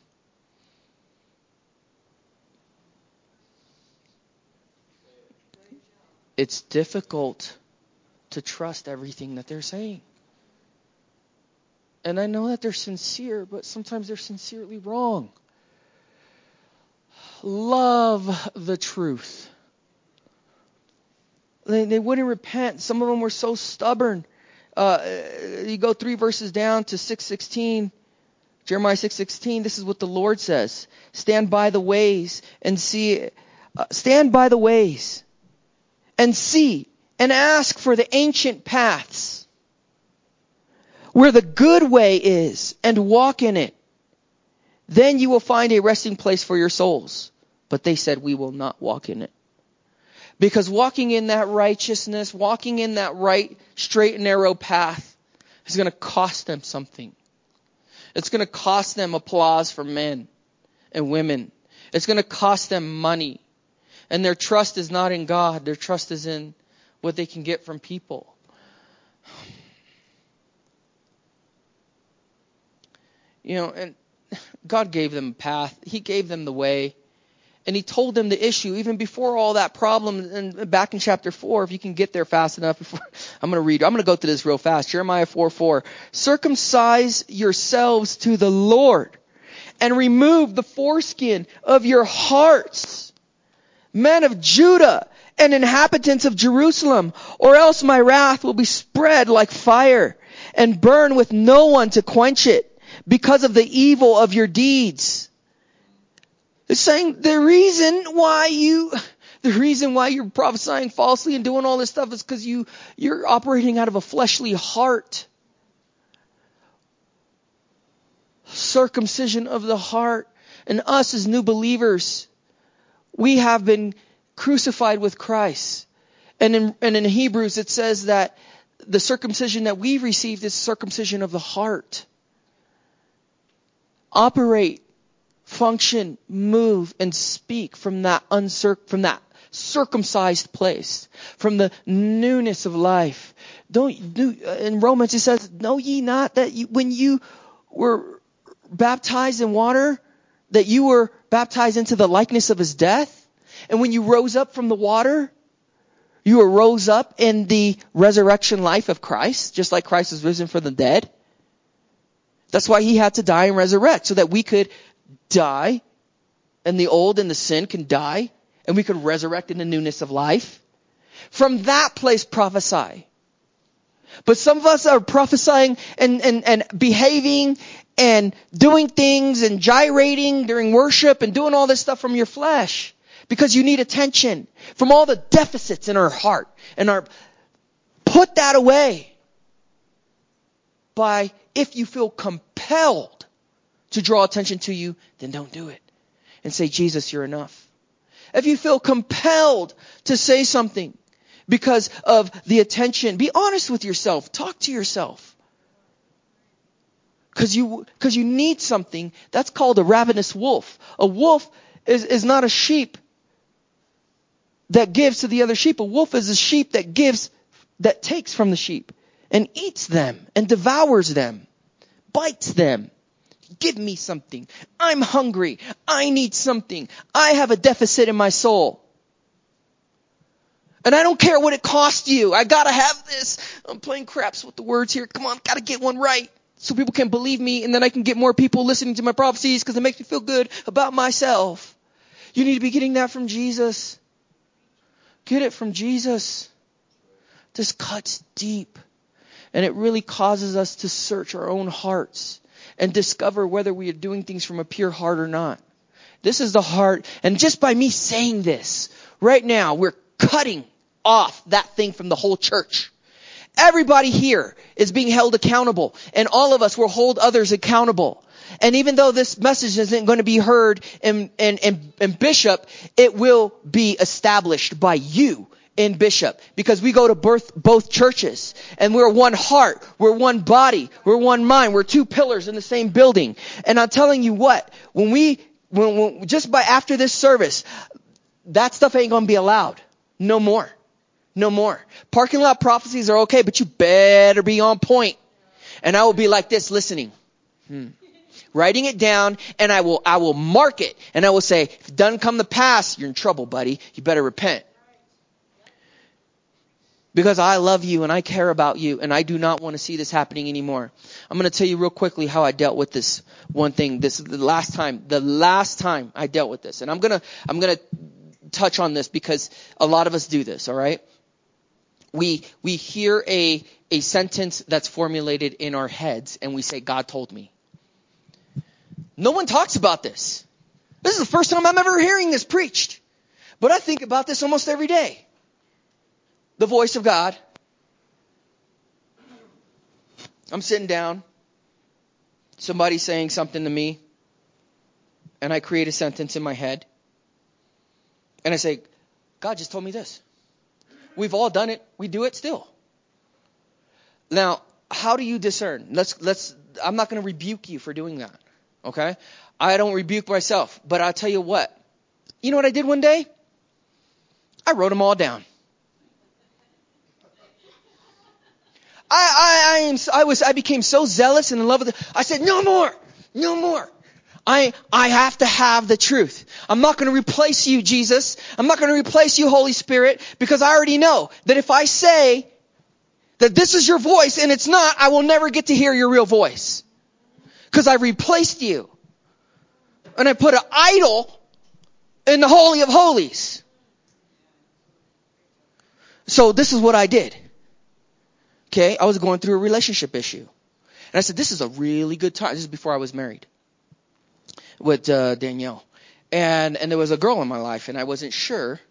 it's difficult to trust everything that they're saying. And I know that they're sincere, but sometimes they're sincerely wrong. Love the truth. They wouldn't repent. Some of them were so stubborn. You go 3 verses down to 6:16. Jeremiah 6:16. This is what the Lord says: stand by the ways and see. Stand by the ways and see and ask for the ancient paths where the good way is, and walk in it. Then you will find a resting place for your souls. But they said, we will not walk in it. Because walking in that righteousness, walking in that right, straight and narrow path is going to cost them something. It's going to cost them applause from men and women. It's going to cost them money. And their trust is not in God. Their trust is in what they can get from people. You know, and God gave them a path. He gave them the way. And He told them the issue even before all that problem. And back in chapter 4, if you can get there fast enough, I'm going to go through this real fast. Jeremiah 4:4. Circumcise yourselves to the Lord and remove the foreskin of your hearts, men of Judah and inhabitants of Jerusalem, or else my wrath will be spread like fire and burn with no one to quench it because of the evil of your deeds. It's saying the reason why you're prophesying falsely and doing all this stuff is because you're operating out of a fleshly heart. Circumcision of the heart. And us as new believers, we have been crucified with Christ. And in Hebrews it says that the circumcision that we've received is circumcision of the heart. Operate, function, move, and speak from that circumcised place, from the newness of life. In Romans it says, know ye not that when you were baptized in water, that you were baptized into the likeness of His death? And when you rose up from the water, you rose up in the resurrection life of Christ, just like Christ was risen from the dead. That's why He had to die and resurrect, so that we could die and the old and the sin can die and we could resurrect in the newness of life. From that place prophesy. But some of us are prophesying and behaving and doing things and gyrating during worship and doing all this stuff from your flesh because you need attention from all the deficits in our heart. Put that away. If you feel compelled to draw attention to you, then don't do it. And say, Jesus, you're enough. If you feel compelled to say something because of the attention, be honest with yourself. Talk to yourself. Because you need something. That's called a ravenous wolf. A wolf is not a sheep that gives to the other sheep. A wolf is a sheep that takes from the sheep and eats them and devours them, bites them. Give me something. I'm hungry. I need something. I have a deficit in my soul. And I don't care what it costs you. I gotta have this. I'm playing craps with the words here. Come on, gotta get one right. So people can believe me and then I can get more people listening to my prophecies because it makes me feel good about myself. You need to be getting that from Jesus. Get it from Jesus. This cuts deep. And it really causes us to search our own hearts and discover whether we are doing things from a pure heart or not. This is the heart. And just by me saying this, right now, we're cutting off that thing from the whole church. Everybody here is being held accountable. And all of us will hold others accountable. And even though this message isn't going to be heard in Bishop, it will be established by you in Bishop, because we go to both churches and we're one heart, we're one body, we're one mind, we're two pillars in the same building. And I'm telling you what, when just by after this service, that stuff ain't going to be allowed. No more. Parking lot prophecies are okay, but you better be on point. And I will be like this, listening. Writing it down, and I will mark it, and I will say, if it doesn't come to pass, you're in trouble, buddy. You better repent. Because I love you and I care about you, and I do not want to see this happening anymore. I'm going to tell you real quickly how I dealt with this one thing. This is the last time I dealt with this. And I'm going to touch on this because a lot of us do this, all right? We hear a sentence that's formulated in our heads, and we say, God told me. No one talks about this. This is the first time I'm ever hearing this preached. But I think about this almost every day. The voice of God. I'm sitting down. Somebody's saying something to me. And I create a sentence in my head. And I say, God just told me this. We've all done it. We do it still. Now, how do you discern? I'm not going to rebuke you for doing that. Okay? I don't rebuke myself. But I'll tell you what. You know what I did one day? I wrote them all down. I became so zealous and in love with it. I said, no more. I have to have the truth. I'm not going to replace you, Jesus. I'm not going to replace you, Holy Spirit, because I already know that if I say that this is your voice and it's not, I will never get to hear your real voice. Because I replaced you. And I put an idol in the Holy of Holies. So this is what I did. Okay, I was going through a relationship issue. And I said, this is a really good time. This is before I was married with Danielle. And there was a girl in my life, and I wasn't sure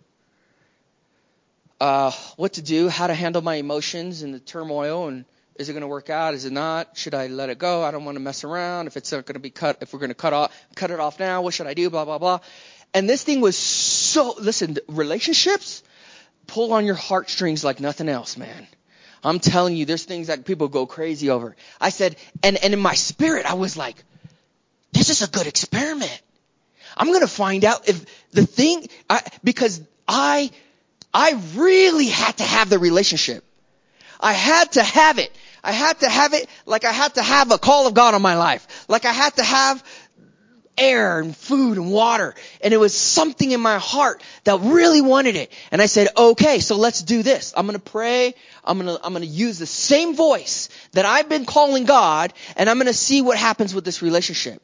what to do, how to handle my emotions and the turmoil, and is it going to work out? Is it not? Should I let it go? I don't want to mess around. If it's not going to be cut, if we're going to cut it off now, what should I do? Blah, blah, blah. And this thing was listen, relationships pull on your heartstrings like nothing else, man. I'm telling you, there's things that people go crazy over. I said, and in my spirit, I was like, this is a good experiment. I'm going to find out if the thing, because I really had to have the relationship. I had to have it. I had to have it like I had to have a call of God on my life. Like I had to have air and food and water. And it was something in my heart that really wanted it. And I said, okay, so let's do this. I'm going to pray. I'm going to use the same voice that I've been calling God, and I'm going to see what happens with this relationship.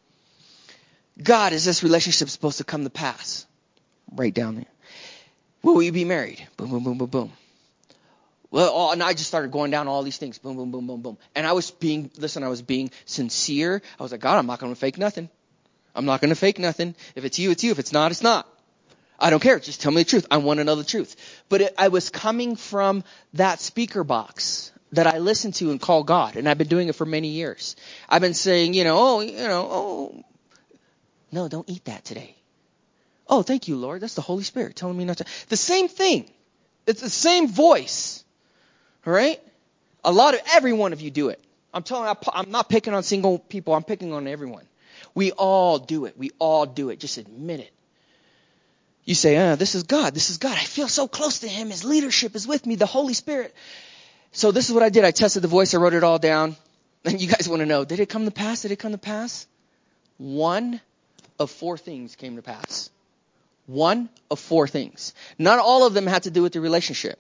God, is this relationship supposed to come to pass? Right down there. Will we be married? Boom, boom, boom, boom, boom. Well, and I just started going down all these things. Boom, boom, boom, boom, boom. And I was being sincere. I was like, God, I'm not going to fake nothing. I'm not going to fake nothing. If it's you, it's you. If it's not, it's not. I don't care. Just tell me the truth. I want to know the truth. But I was coming from that speaker box that I listen to and call God. And I've been doing it for many years. I've been saying, no, don't eat that today. Oh, thank you, Lord. That's the Holy Spirit telling me not to. The same thing. It's the same voice. All right? Every one of you do it. I'm not picking on single people. I'm picking on everyone. We all do it. We all do it. Just admit it. You say, this is God. This is God. I feel so close to him. His leadership is with me. The Holy Spirit. So this is what I did. I tested the voice. I wrote it all down. And you guys want to know, did it come to pass? Did it come to pass? 1 of 4 things came to pass. 1 of 4 things. Not all of them had to do with the relationship.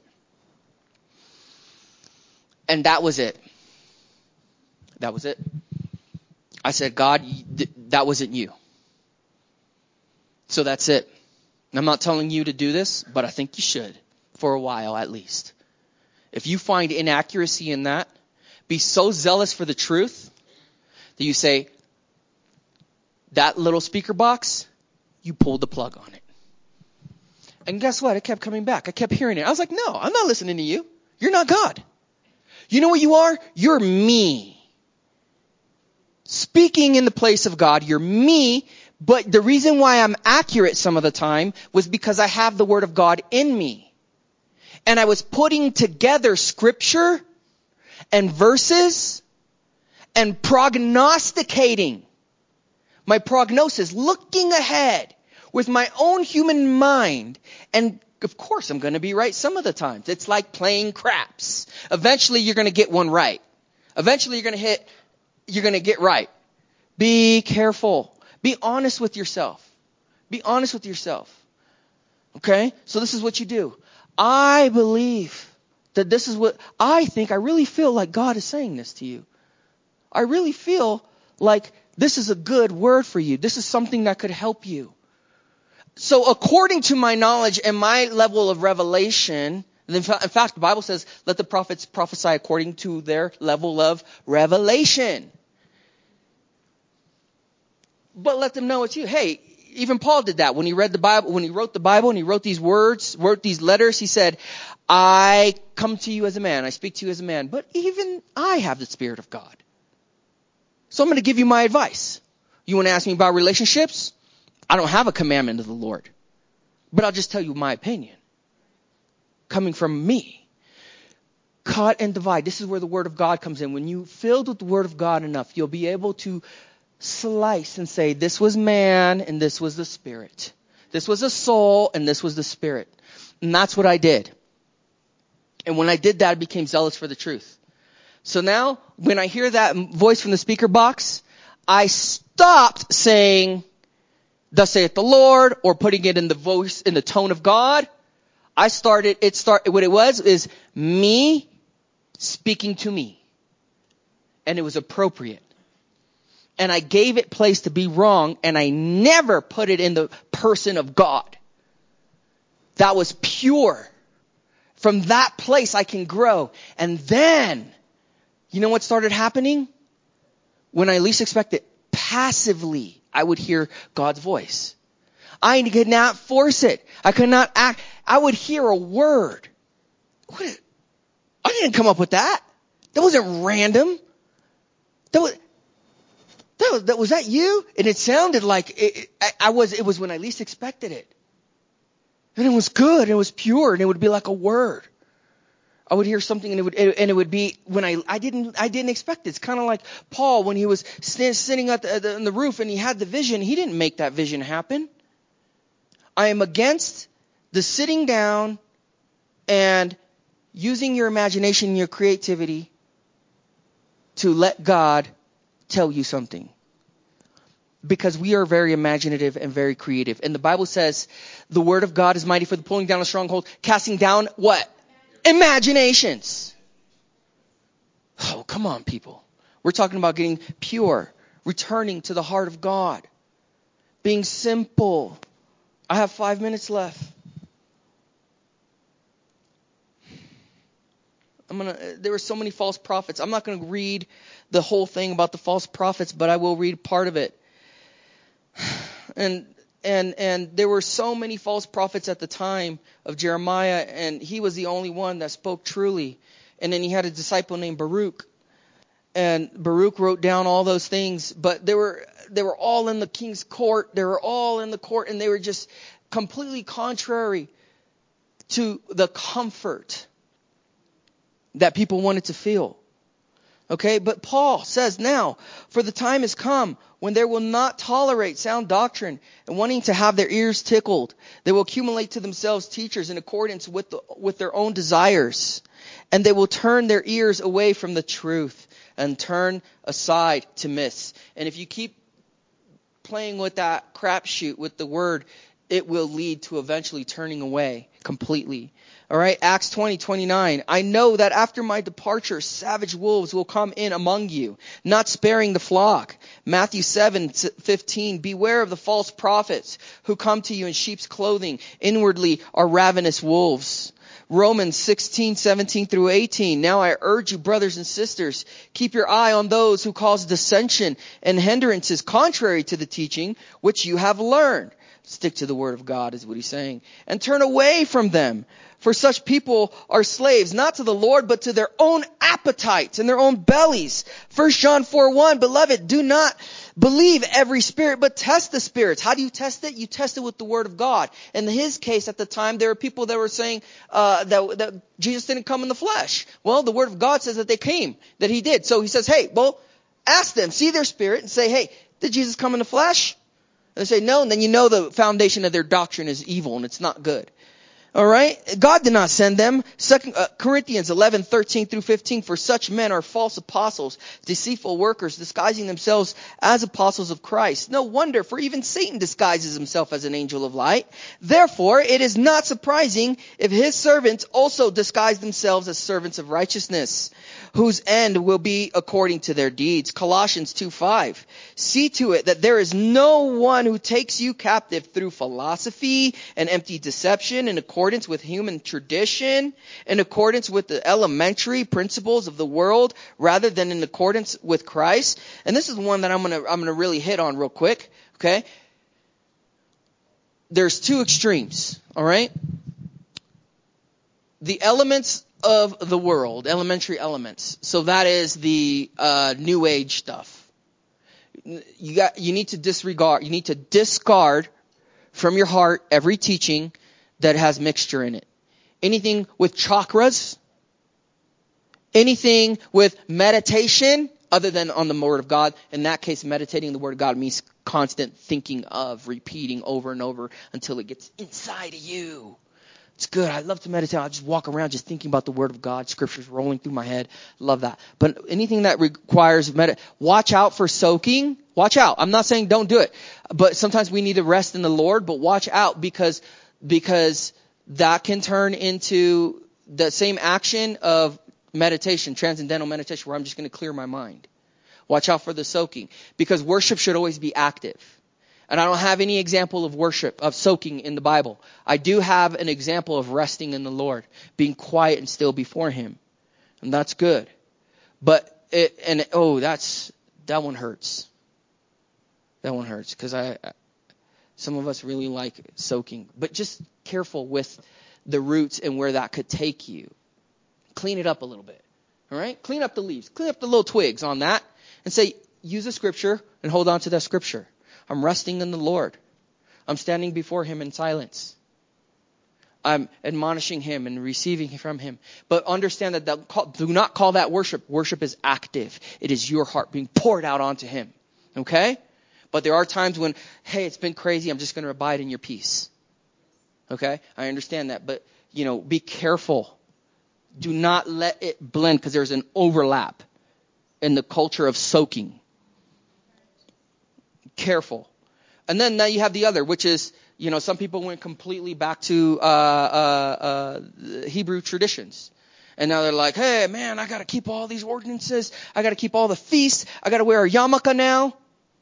And that was it. That was it. I said, God, that wasn't you. So that's it. And I'm not telling you to do this, but I think you should for a while at least. If you find inaccuracy in that, be so zealous for the truth that you say, that little speaker box, you pulled the plug on it. And guess what? It kept coming back. I kept hearing it. I was like, no, I'm not listening to you. You're not God. You know what you are? You're me. Speaking in the place of God, you're me. But the reason why I'm accurate some of the time was because I have the Word of God in me. And I was putting together scripture and verses and prognosticating. My prognosis, looking ahead with my own human mind. And of course, I'm going to be right some of the times. It's like playing craps. Eventually, you're going to get one right. Eventually you're going to get right. Be careful. Be honest with yourself. Be honest with yourself. Okay? So this is what you do. I believe that this is what I think. I really feel like God is saying this to you. I really feel like this is a good word for you. This is something that could help you. So according to my knowledge and my level of revelation, in fact, the Bible says, let the prophets prophesy according to their level of revelation. But let them know it's you. Hey, even Paul did that when he read the Bible, when he wrote the Bible and he wrote these words, wrote these letters. He said, I come to you as a man. I speak to you as a man. But even I have the Spirit of God. So I'm going to give you my advice. You want to ask me about relationships? I don't have a commandment of the Lord. But I'll just tell you my opinion. Coming from me. Cut and divide. This is where the Word of God comes in. When you filled with the Word of God enough, you'll be able to slice and say, this was man and this was the Spirit. This was a soul and this was the Spirit. And that's what I did. And when I did that, I became zealous for the truth. So now, when I hear that voice from the speaker box, I stopped saying, thus saith the Lord, or putting it in the voice, in the tone of God. What it was is me speaking to me. And it was appropriate. And I gave it place to be wrong, and I never put it in the person of God. That was pure. From that place I can grow. And then, you know what started happening? When I least expected, passively, I would hear God's voice. I could not force it. I could not act. I would hear a word. I didn't come up with that. That wasn't random. Was that you? And it sounded like it was when I least expected it. And it was good. And it was pure. And it would be like a word. I would hear something and it would be when I didn't expect it. It's kind of like Paul when he was sitting on the roof and he had the vision. He didn't make that vision happen. I am against the sitting down and using your imagination and your creativity to let God tell you something. Because we are very imaginative and very creative. And the Bible says the word of God is mighty for the pulling down of stronghold, casting down what? Imaginations. Oh, come on, people. We're talking about getting pure, returning to the heart of God, being simple. I have 5 minutes left. There were so many false prophets. I'm not going to read the whole thing about the false prophets, but I will read part of it. And there were so many false prophets at the time of Jeremiah, and he was the only one that spoke truly. And then he had a disciple named Baruch, and Baruch wrote down all those things. But they were all in the king's court. They were all in the court, and they were just completely contrary to the comfort that people wanted to feel. Okay, but Paul says now, for the time has come when they will not tolerate sound doctrine and wanting to have their ears tickled. They will accumulate to themselves teachers in accordance with their own desires. And they will turn their ears away from the truth and turn aside to myths. And if you keep playing with that crapshoot with the word, it will lead to eventually turning away completely. All right, Acts 20:29. I know that after my departure, savage wolves will come in among you, not sparing the flock. Matthew 7:15. Beware of the false prophets who come to you in sheep's clothing, inwardly are ravenous wolves. Romans 16:17 through 18. Now I urge you, brothers and sisters, keep your eye on those who cause dissension and hindrances contrary to the teaching which you have learned. Stick to the word of God is what he's saying. And turn away from them. For such people are slaves, not to the Lord, but to their own appetites and their own bellies. 1 John 4:1, beloved, do not believe every spirit, but test the spirits. How do you test it? You test it with the word of God. In his case, at the time, there were people that were saying that Jesus didn't come in the flesh. Well, the word of God says that they came, that he did. So he says, hey, well, ask them, see their spirit, and say, hey, did Jesus come in the flesh? And they say no, and then you know the foundation of their doctrine is evil and it's not good. All right? God did not send them. Second Corinthians 11:13-15. For such men are false apostles, deceitful workers, disguising themselves as apostles of Christ. No wonder, for even Satan disguises himself as an angel of light. Therefore, it is not surprising if his servants also disguise themselves as servants of righteousness, whose end will be according to their deeds. Colossians 2:5. See to it that there is no one who takes you captive through philosophy and empty deception in accordance with human tradition, in accordance with the elementary principles of the world, rather than in accordance with Christ. And this is one that I'm gonna really hit on real quick. Okay, there's two extremes. All right, the elements of the world, elementary elements. So that is the New Age stuff. You need to disregard. You need to discard from your heart every teaching that has mixture in it. Anything with chakras, anything with meditation other than on the Word of God. In that case, meditating the Word of God means constant thinking of, repeating over and over until it gets inside of you. It's good. I love to meditate. I just walk around just thinking about the Word of God. Scriptures rolling through my head. Love that. But anything that requires watch out for soaking. Watch out. I'm not saying don't do it. But sometimes we need to rest in the Lord. But watch out because that can turn into the same action of meditation, transcendental meditation, where I'm just going to clear my mind. Watch out for the soaking, because worship should always be active. And I don't have any example of worship, of soaking in the Bible. I do have an example of resting in the Lord, being quiet and still before Him. And that's good. But that one hurts. That one hurts, because some of us really like soaking, but just careful with the roots and where that could take you. Clean it up a little bit. All right? Clean up the leaves. Clean up the little twigs on that and say, use a scripture and hold on to that scripture. I'm resting in the Lord. I'm standing before Him in silence. I'm admonishing Him and receiving from Him. But understand that do not call that worship. Worship is active. It is your heart being poured out onto Him. Okay? But there are times when, hey, it's been crazy. I'm just going to abide in your peace. Okay? I understand that. But, be careful. Do not let it blend, because there's an overlap in the culture of soaking. Careful. And then now you have the other, which is, some people went completely back to Hebrew traditions. And now they're like, hey, man, I got to keep all these ordinances. I got to keep all the feasts. I got to wear a yarmulke now.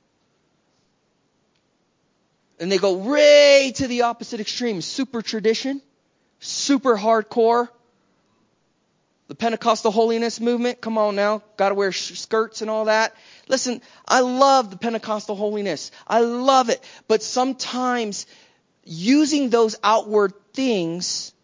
And they go right to the opposite extreme. Super tradition. Super hardcore. The Pentecostal holiness movement. Come on now. Got to wear skirts and all that. Listen, I love the Pentecostal holiness. I love it. But sometimes using those outward things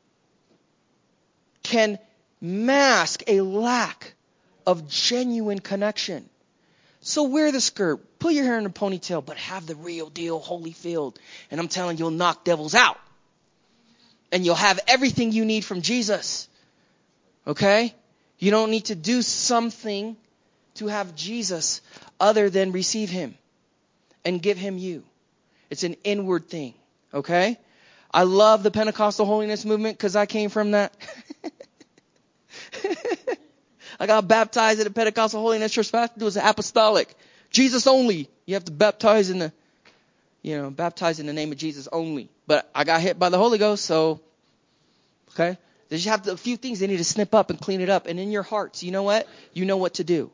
can mask a lack of genuine connection. So wear the skirt, put your hair in a ponytail, but have the real deal Holyfield. And I'm telling you, you'll knock devils out. And you'll have everything you need from Jesus. Okay? You don't need to do something to have Jesus other than receive Him and give Him you. It's an inward thing. Okay? I love the Pentecostal holiness movement because I came from that. I got baptized at a Pentecostal holiness church. It was apostolic. Jesus only. You have to baptize in the name of Jesus only. But I got hit by the Holy Ghost, so, okay? They just have a few things they need to snip up and clean it up. And in your hearts, you know what? You know what to do.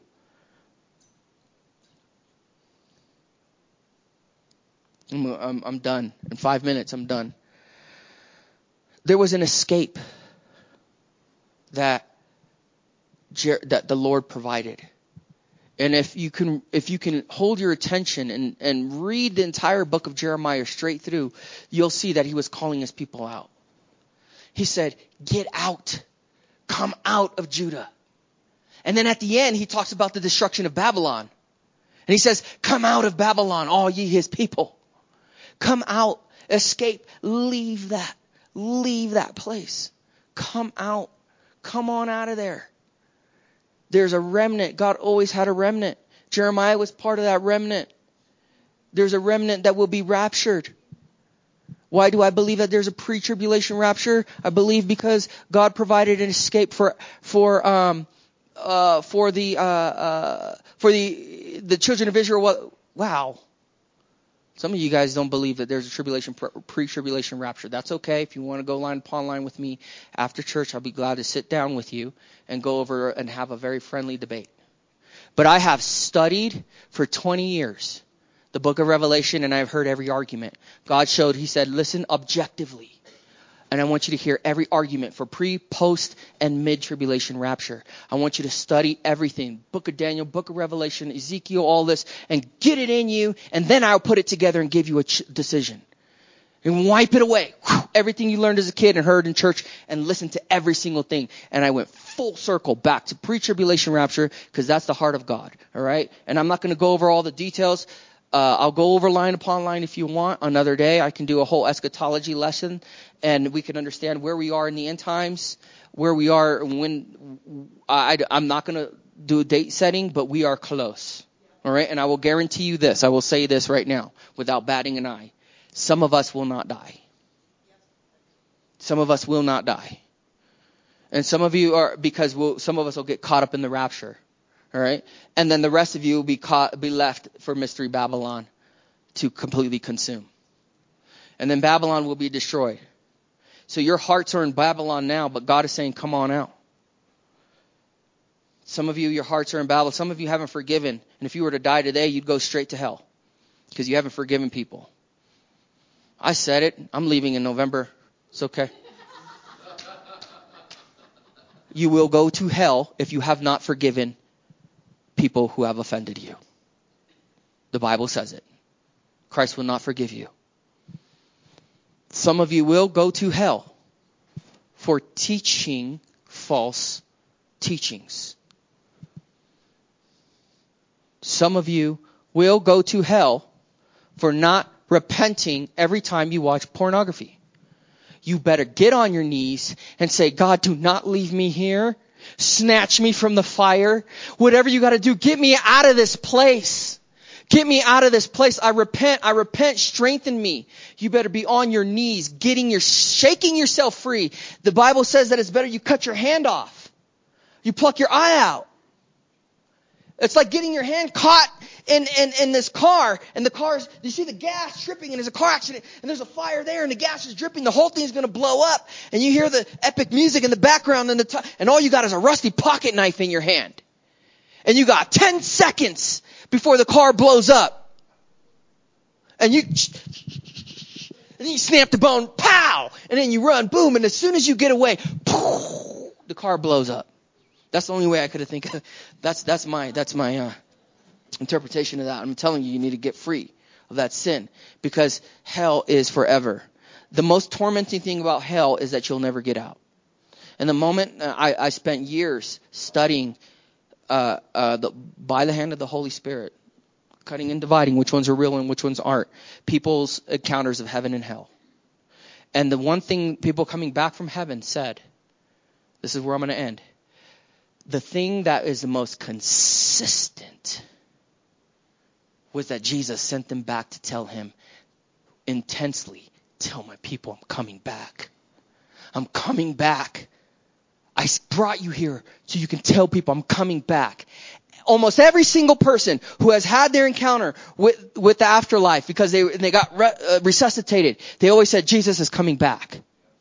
I'm done. In 5 minutes, I'm done. There was an escape that the Lord provided. And if you can hold your attention and read the entire book of Jeremiah straight through, you'll see that He was calling His people out. He said, get out. Come out of Judah. And then at the end, He talks about the destruction of Babylon. And He says, come out of Babylon, all ye His people. Come out. Escape. Leave that place. Come out. Come on out of there. There's a remnant. God always had a remnant. Jeremiah was part of that remnant. There's a remnant that will be raptured. Why do I believe that there's a pre-tribulation rapture? I believe because God provided an escape for the children of Israel. Wow. Some of you guys don't believe that there's a pre-tribulation rapture. That's okay. If you want to go line upon line with me after church, I'll be glad to sit down with you and go over and have a very friendly debate. But I have studied for 20 years the book of Revelation, and I've heard every argument. God showed, he said, listen objectively. And I want you to hear every argument for pre, post, and mid-tribulation rapture. I want you to study everything. Book of Daniel, book of Revelation, Ezekiel, all this, and get it in you, and then I'll put it together and give you a decision. And wipe it away. Everything you learned as a kid and heard in church, and listen to every single thing. And I went full circle back to pre-tribulation rapture, because that's the heart of God. All right? And I'm not going to go over all the details. I'll go over line upon line if you want another day. I can do a whole eschatology lesson, and we can understand where we are in the end times, where we are when I'm not going to do a date setting, but we are close. All right. And I will guarantee you this. I will say this right now without batting an eye. Some of us will not die. Some of us will not die. And some of you are, because some of us will get caught up in the rapture. All right. And then the rest of you will be left for Mystery Babylon to completely consume. And then Babylon will be destroyed. So your hearts are in Babylon now, but God is saying, come on out. Some of you, your hearts are in Babylon. Some of you haven't forgiven. And if you were to die today, you'd go straight to hell because you haven't forgiven people. I said it. I'm leaving in November. It's okay. You will go to hell if you have not forgiven people who have offended you. The Bible says it. Christ will not forgive you. Some of you will go to hell for teaching false teachings. Some of you will go to hell for not repenting every time you watch pornography. You better get on your knees and say, God, do not leave me here. Snatch me from the fire. Whatever you got to do, get me out of this place. Get me out of this place. I repent. Strengthen me. You better be on your knees, shaking yourself free. The Bible says that it's better you cut your hand off. You pluck your eye out. It's like getting your hand caught in this car, and the car's, you see the gas dripping, and there's a car accident, and there's a fire there, and the gas is dripping. The whole thing's going to blow up, and you hear the epic music in the background, and all you got is a rusty pocket knife in your hand. And you got 10 seconds before the car blows up. And you snap the bone, pow! And then you run, boom, and as soon as you get away, poof, the car blows up. That's the only way I could have think of. That's my interpretation of that. I'm telling you, you need to get free of that sin because hell is forever. The most tormenting thing about hell is that you'll never get out. And the moment I spent years studying by the hand of the Holy Spirit, cutting and dividing which ones are real and which ones aren't, people's encounters of heaven and hell. And the one thing people coming back from heaven said, this is where I'm going to end. The thing that is the most consistent was that Jesus sent them back to tell him intensely, tell my people I'm coming back. I'm coming back. I brought you here so you can tell people I'm coming back. Almost every single person who has had their encounter with the afterlife because they got resuscitated, they always said Jesus is coming back.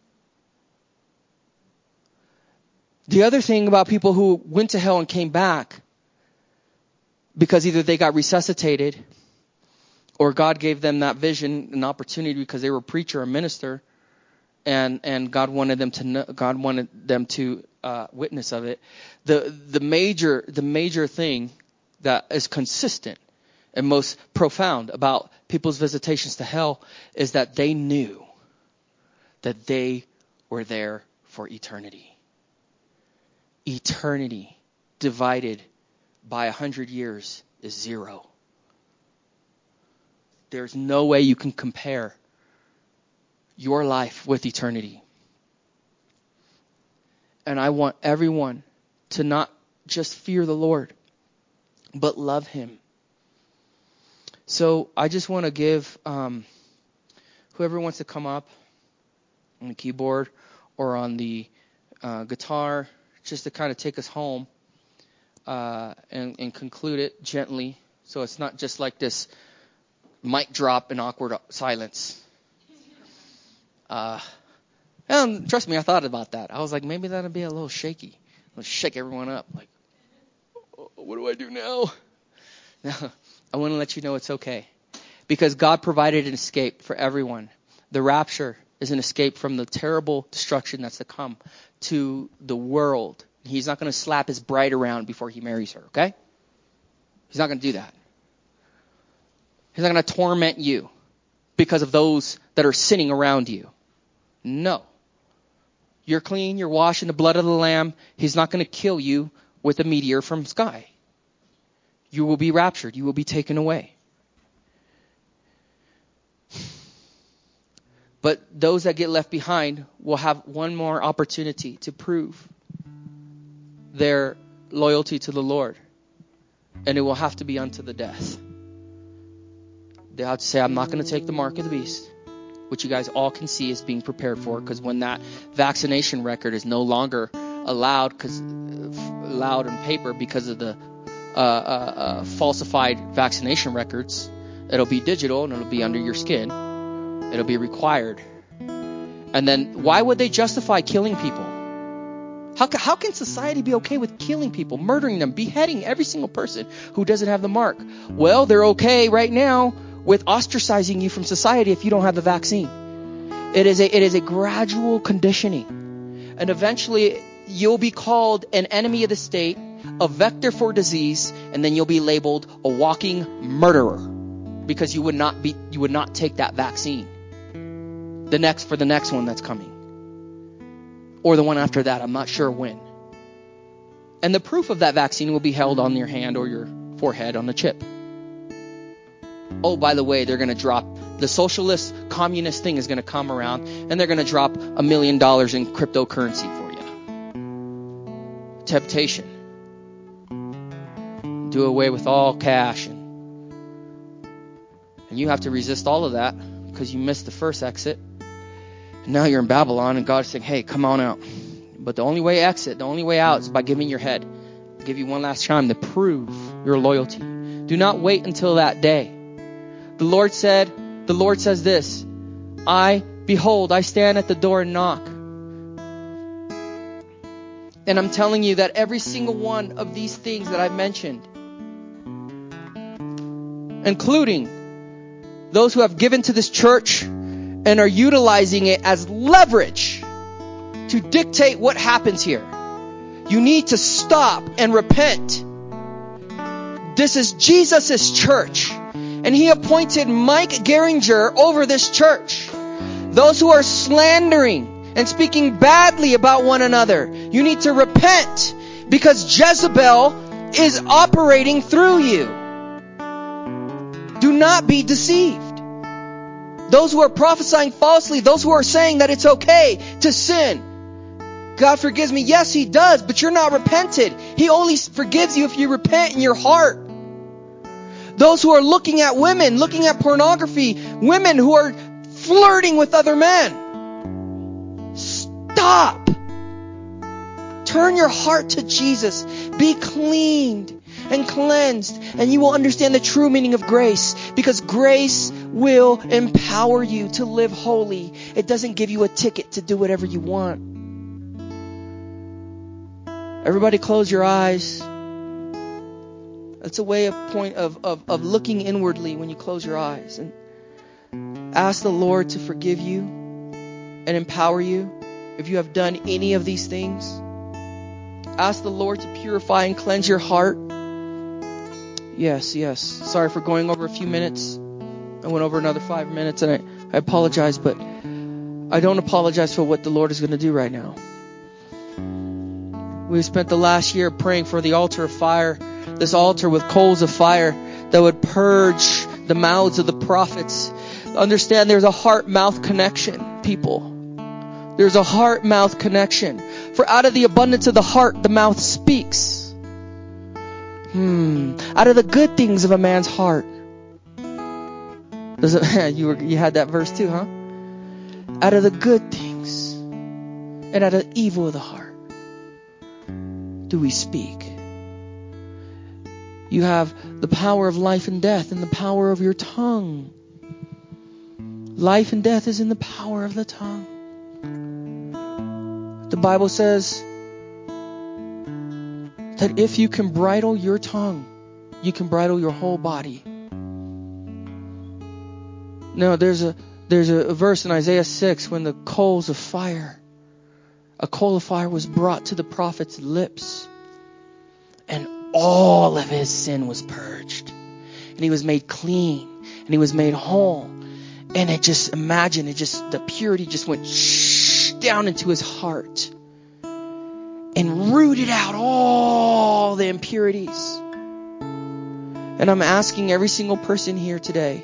The other thing about people who went to hell and came back because either they got resuscitated or God gave them that vision, an opportunity because they were a preacher or minister, and God wanted them to witness of it. The major thing that is consistent and most profound about people's visitations to hell is that they knew that they were there for eternity. Eternity divided by 100 years is 0. There's no way you can compare your life with eternity. And I want everyone to not just fear the Lord, but love him. So I just want to give whoever wants to come up on the keyboard or on the guitar, just to kind of take us home and conclude it gently, so it's not just like this mic drop and awkward silence. And trust me, I thought about that. I was like, maybe that'll be a little shaky. Let's shake everyone up. Like, what do I do now? No, I want to let you know it's okay. Because God provided an escape for everyone. The rapture is an escape from the terrible destruction that's to come to the world. He's not going to slap his bride around before he marries her, okay? He's not going to do that. He's not going to torment you because of those that are sinning around you. No. You're clean, you're washed in the blood of the Lamb. He's not going to kill you with a meteor from sky. You will be raptured. You will be taken away. But those that get left behind will have one more opportunity to prove their loyalty to the Lord. And it will have to be unto the death. They'll have to say, I'm not going to take the mark of the beast, which you guys all can see is being prepared for, because when that vaccination record is no longer allowed in paper because of the falsified vaccination records, it'll be digital and it'll be under your skin. It'll be required. And then why would they justify killing people? How can society be okay with killing people, murdering them, beheading every single person who doesn't have the mark? Well, they're okay right now with ostracizing you from society if you don't have the vaccine. It is a gradual conditioning. And eventually you'll be called an enemy of the state, a vector for disease, and then you'll be labeled a walking murderer because you would not take that vaccine. The next one that's coming. Or the one after that, I'm not sure when. And the proof of that vaccine will be held on your hand or your forehead on the chip. Oh, by the way, they're going to drop, the socialist, communist thing is going to come around, and they're going to drop $1 million in cryptocurrency for you. Temptation. Do away with all cash. And you have to resist all of that because you missed the first exit. And now you're in Babylon, and God's saying, hey, come on out. But the only way out is by giving your head. I'll give you one last time to prove your loyalty. Do not wait until that day. The Lord says this, behold, I stand at the door and knock. And I'm telling you that every single one of these things that I've mentioned, including those who have given to this church and are utilizing it as leverage to dictate what happens here, you need to stop and repent. This is Jesus' church. And he appointed Mike Geringer over this church. Those who are slandering and speaking badly about one another, you need to repent because Jezebel is operating through you. Do not be deceived. Those who are prophesying falsely, those who are saying that it's okay to sin. God forgives me. Yes, he does, but you're not repented. He only forgives you if you repent in your heart. Those who are looking at women, looking at pornography, women who are flirting with other men. Stop. Turn your heart to Jesus. Be cleaned and cleansed, and you will understand the true meaning of grace, because grace will empower you to live holy. It doesn't give you a ticket to do whatever you want. Everybody close your eyes. It's a way of looking inwardly when you close your eyes and ask the Lord to forgive you and empower you if you have done any of these things. Ask the Lord to purify and cleanse your heart. Yes. Sorry for going over a few minutes. I went over another 5 minutes, and I apologize, but I don't apologize for what the Lord is going to do right now. We've spent the last year praying for the altar of fire, this altar with coals of fire that would purge the mouths of the prophets. Understand there's a heart-mouth connection, people. There's a heart-mouth connection. For out of the abundance of the heart, the mouth speaks. Out of the good things of a man's heart. You had that verse too, huh? out of the good things and out of the evil of the heart do we speak. You have the power of life and death in the power of your tongue. Life and death is in the power of the tongue. The Bible says that if you can bridle your tongue, you can bridle your whole body. No, there's a verse in Isaiah 6 when a coal of fire was brought to the prophet's lips, and all of his sin was purged, and he was made clean, and he was made whole. And the purity just went down into his heart and rooted out all the impurities. And I'm asking every single person here today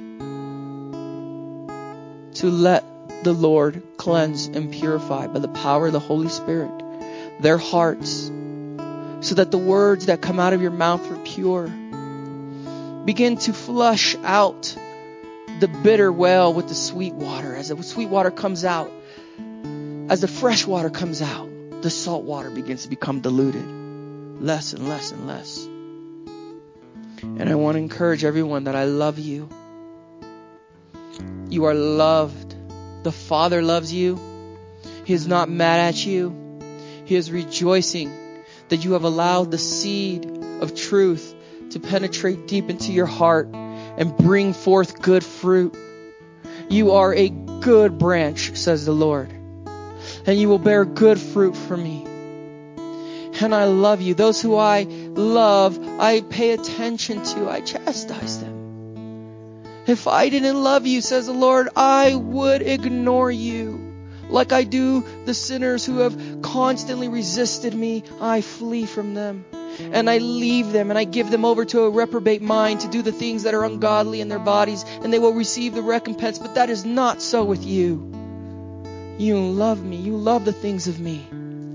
to let the Lord cleanse and purify by the power of the Holy Spirit their hearts, so that the words that come out of your mouth are pure. Begin to flush out the bitter well with the sweet water. As the sweet water comes out, as the fresh water comes out, the salt water begins to become diluted, less and less and less. And I want to encourage everyone that I love you. You are loved. The Father loves you. He is not mad at you. He is rejoicing that you have allowed the seed of truth to penetrate deep into your heart and bring forth good fruit. You are a good branch, says the Lord, and you will bear good fruit for me. And I love you. Those who I love, I pay attention to. I chastise them. If I didn't love you, says the Lord, I would ignore you. Like I do the sinners who have constantly resisted me, I flee from them. And I leave them and I give them over to a reprobate mind to do the things that are ungodly in their bodies, and they will receive the recompense. But that is not so with you. You love me. You love the things of me.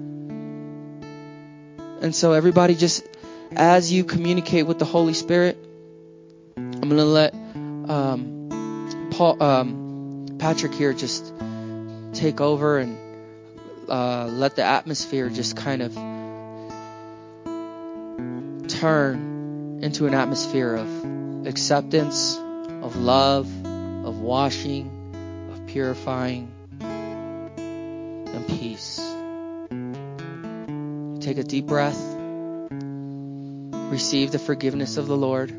And so everybody, just as you communicate with the Holy Spirit, I'm going to let Patrick here just take over and let the atmosphere just kind of turn into an atmosphere of acceptance, of love, of washing, of purifying, and peace. Take a deep breath. Receive the forgiveness of the Lord.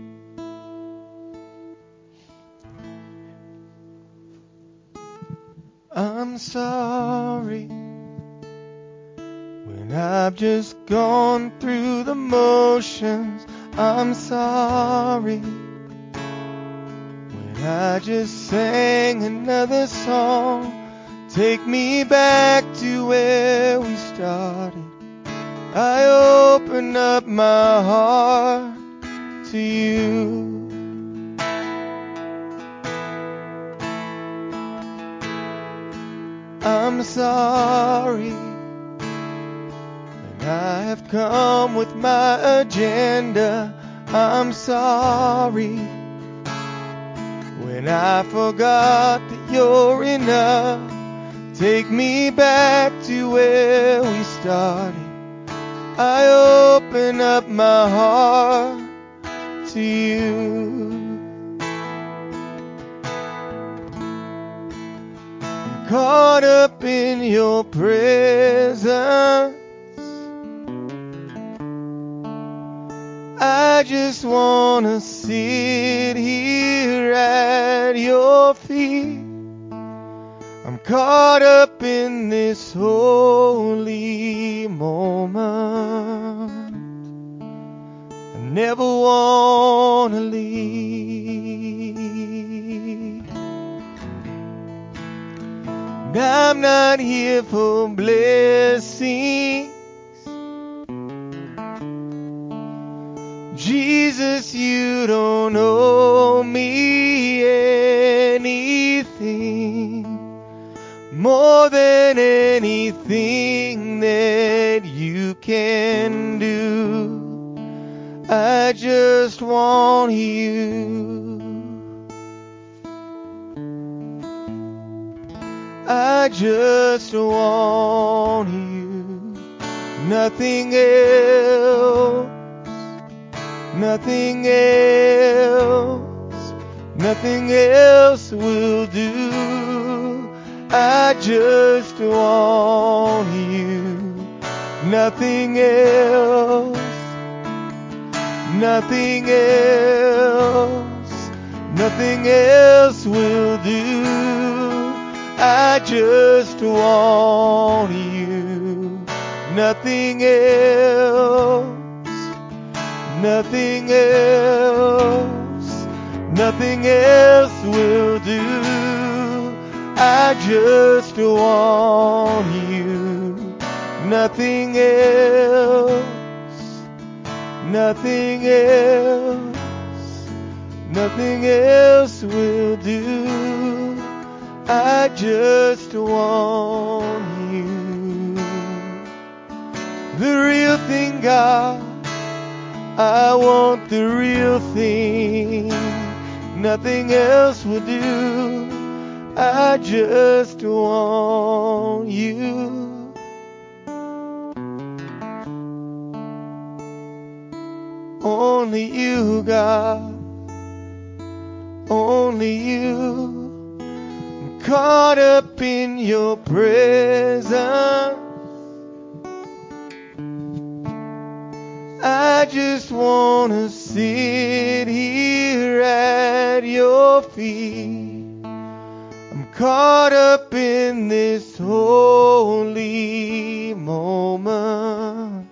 I'm sorry when I've just gone through the motions. I'm sorry when I just sang another song. Take me back to where we started. I open up my heart to you. I'm sorry when I have come with my agenda. I'm sorry when I forgot that you're enough. Take me back to where we started. I open up my heart to you. I'm caught up in your presence. I just want to sit here at your feet. I'm caught up in this holy moment. I never want to leave. And I'm not here for blessings. Jesus, you don't owe me anything. More than anything that you can do, I just want you. I just want you. Nothing else. Nothing else. Nothing else will do. I just want you. Nothing else. Nothing else. Nothing else will do. I just want you. Nothing else. Nothing else. Nothing else will do. I just want you. Nothing else. Nothing else. Nothing else will do. I just want you. The real thing, God. I want the real thing. Nothing else will do. I just want you. Only you, God. Only you. I'm caught up in your presence. I just want to sit here at your feet. I'm caught up in this holy moment.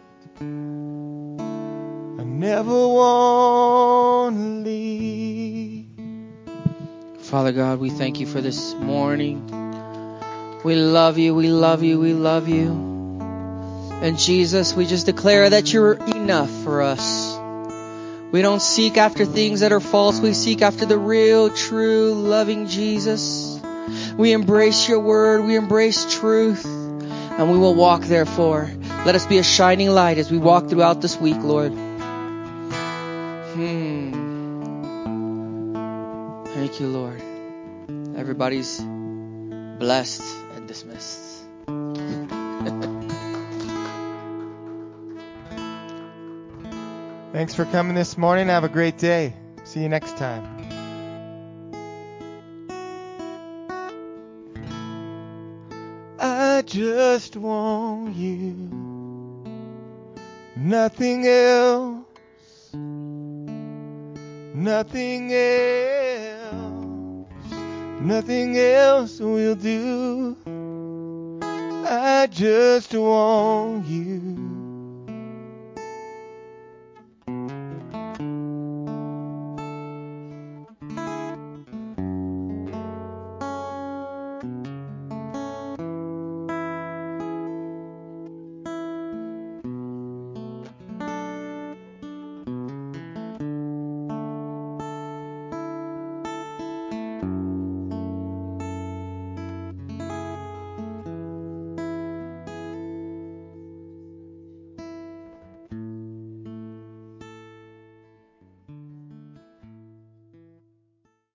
I never want to leave. Father God, we thank you for this morning. We love you, we love you, we love you. And Jesus, we just declare that you're enough for us. We don't seek after things that are false. We seek after the real, true, loving Jesus. We embrace your word. We embrace truth. And we will walk therefore. Let us be a shining light as we walk throughout this week, Lord. Thank you, Lord. Everybody's blessed and dismissed. Thanks for coming this morning. Have a great day. See you next time. I just want you. Nothing else. Nothing else. Nothing else will do. I just want you.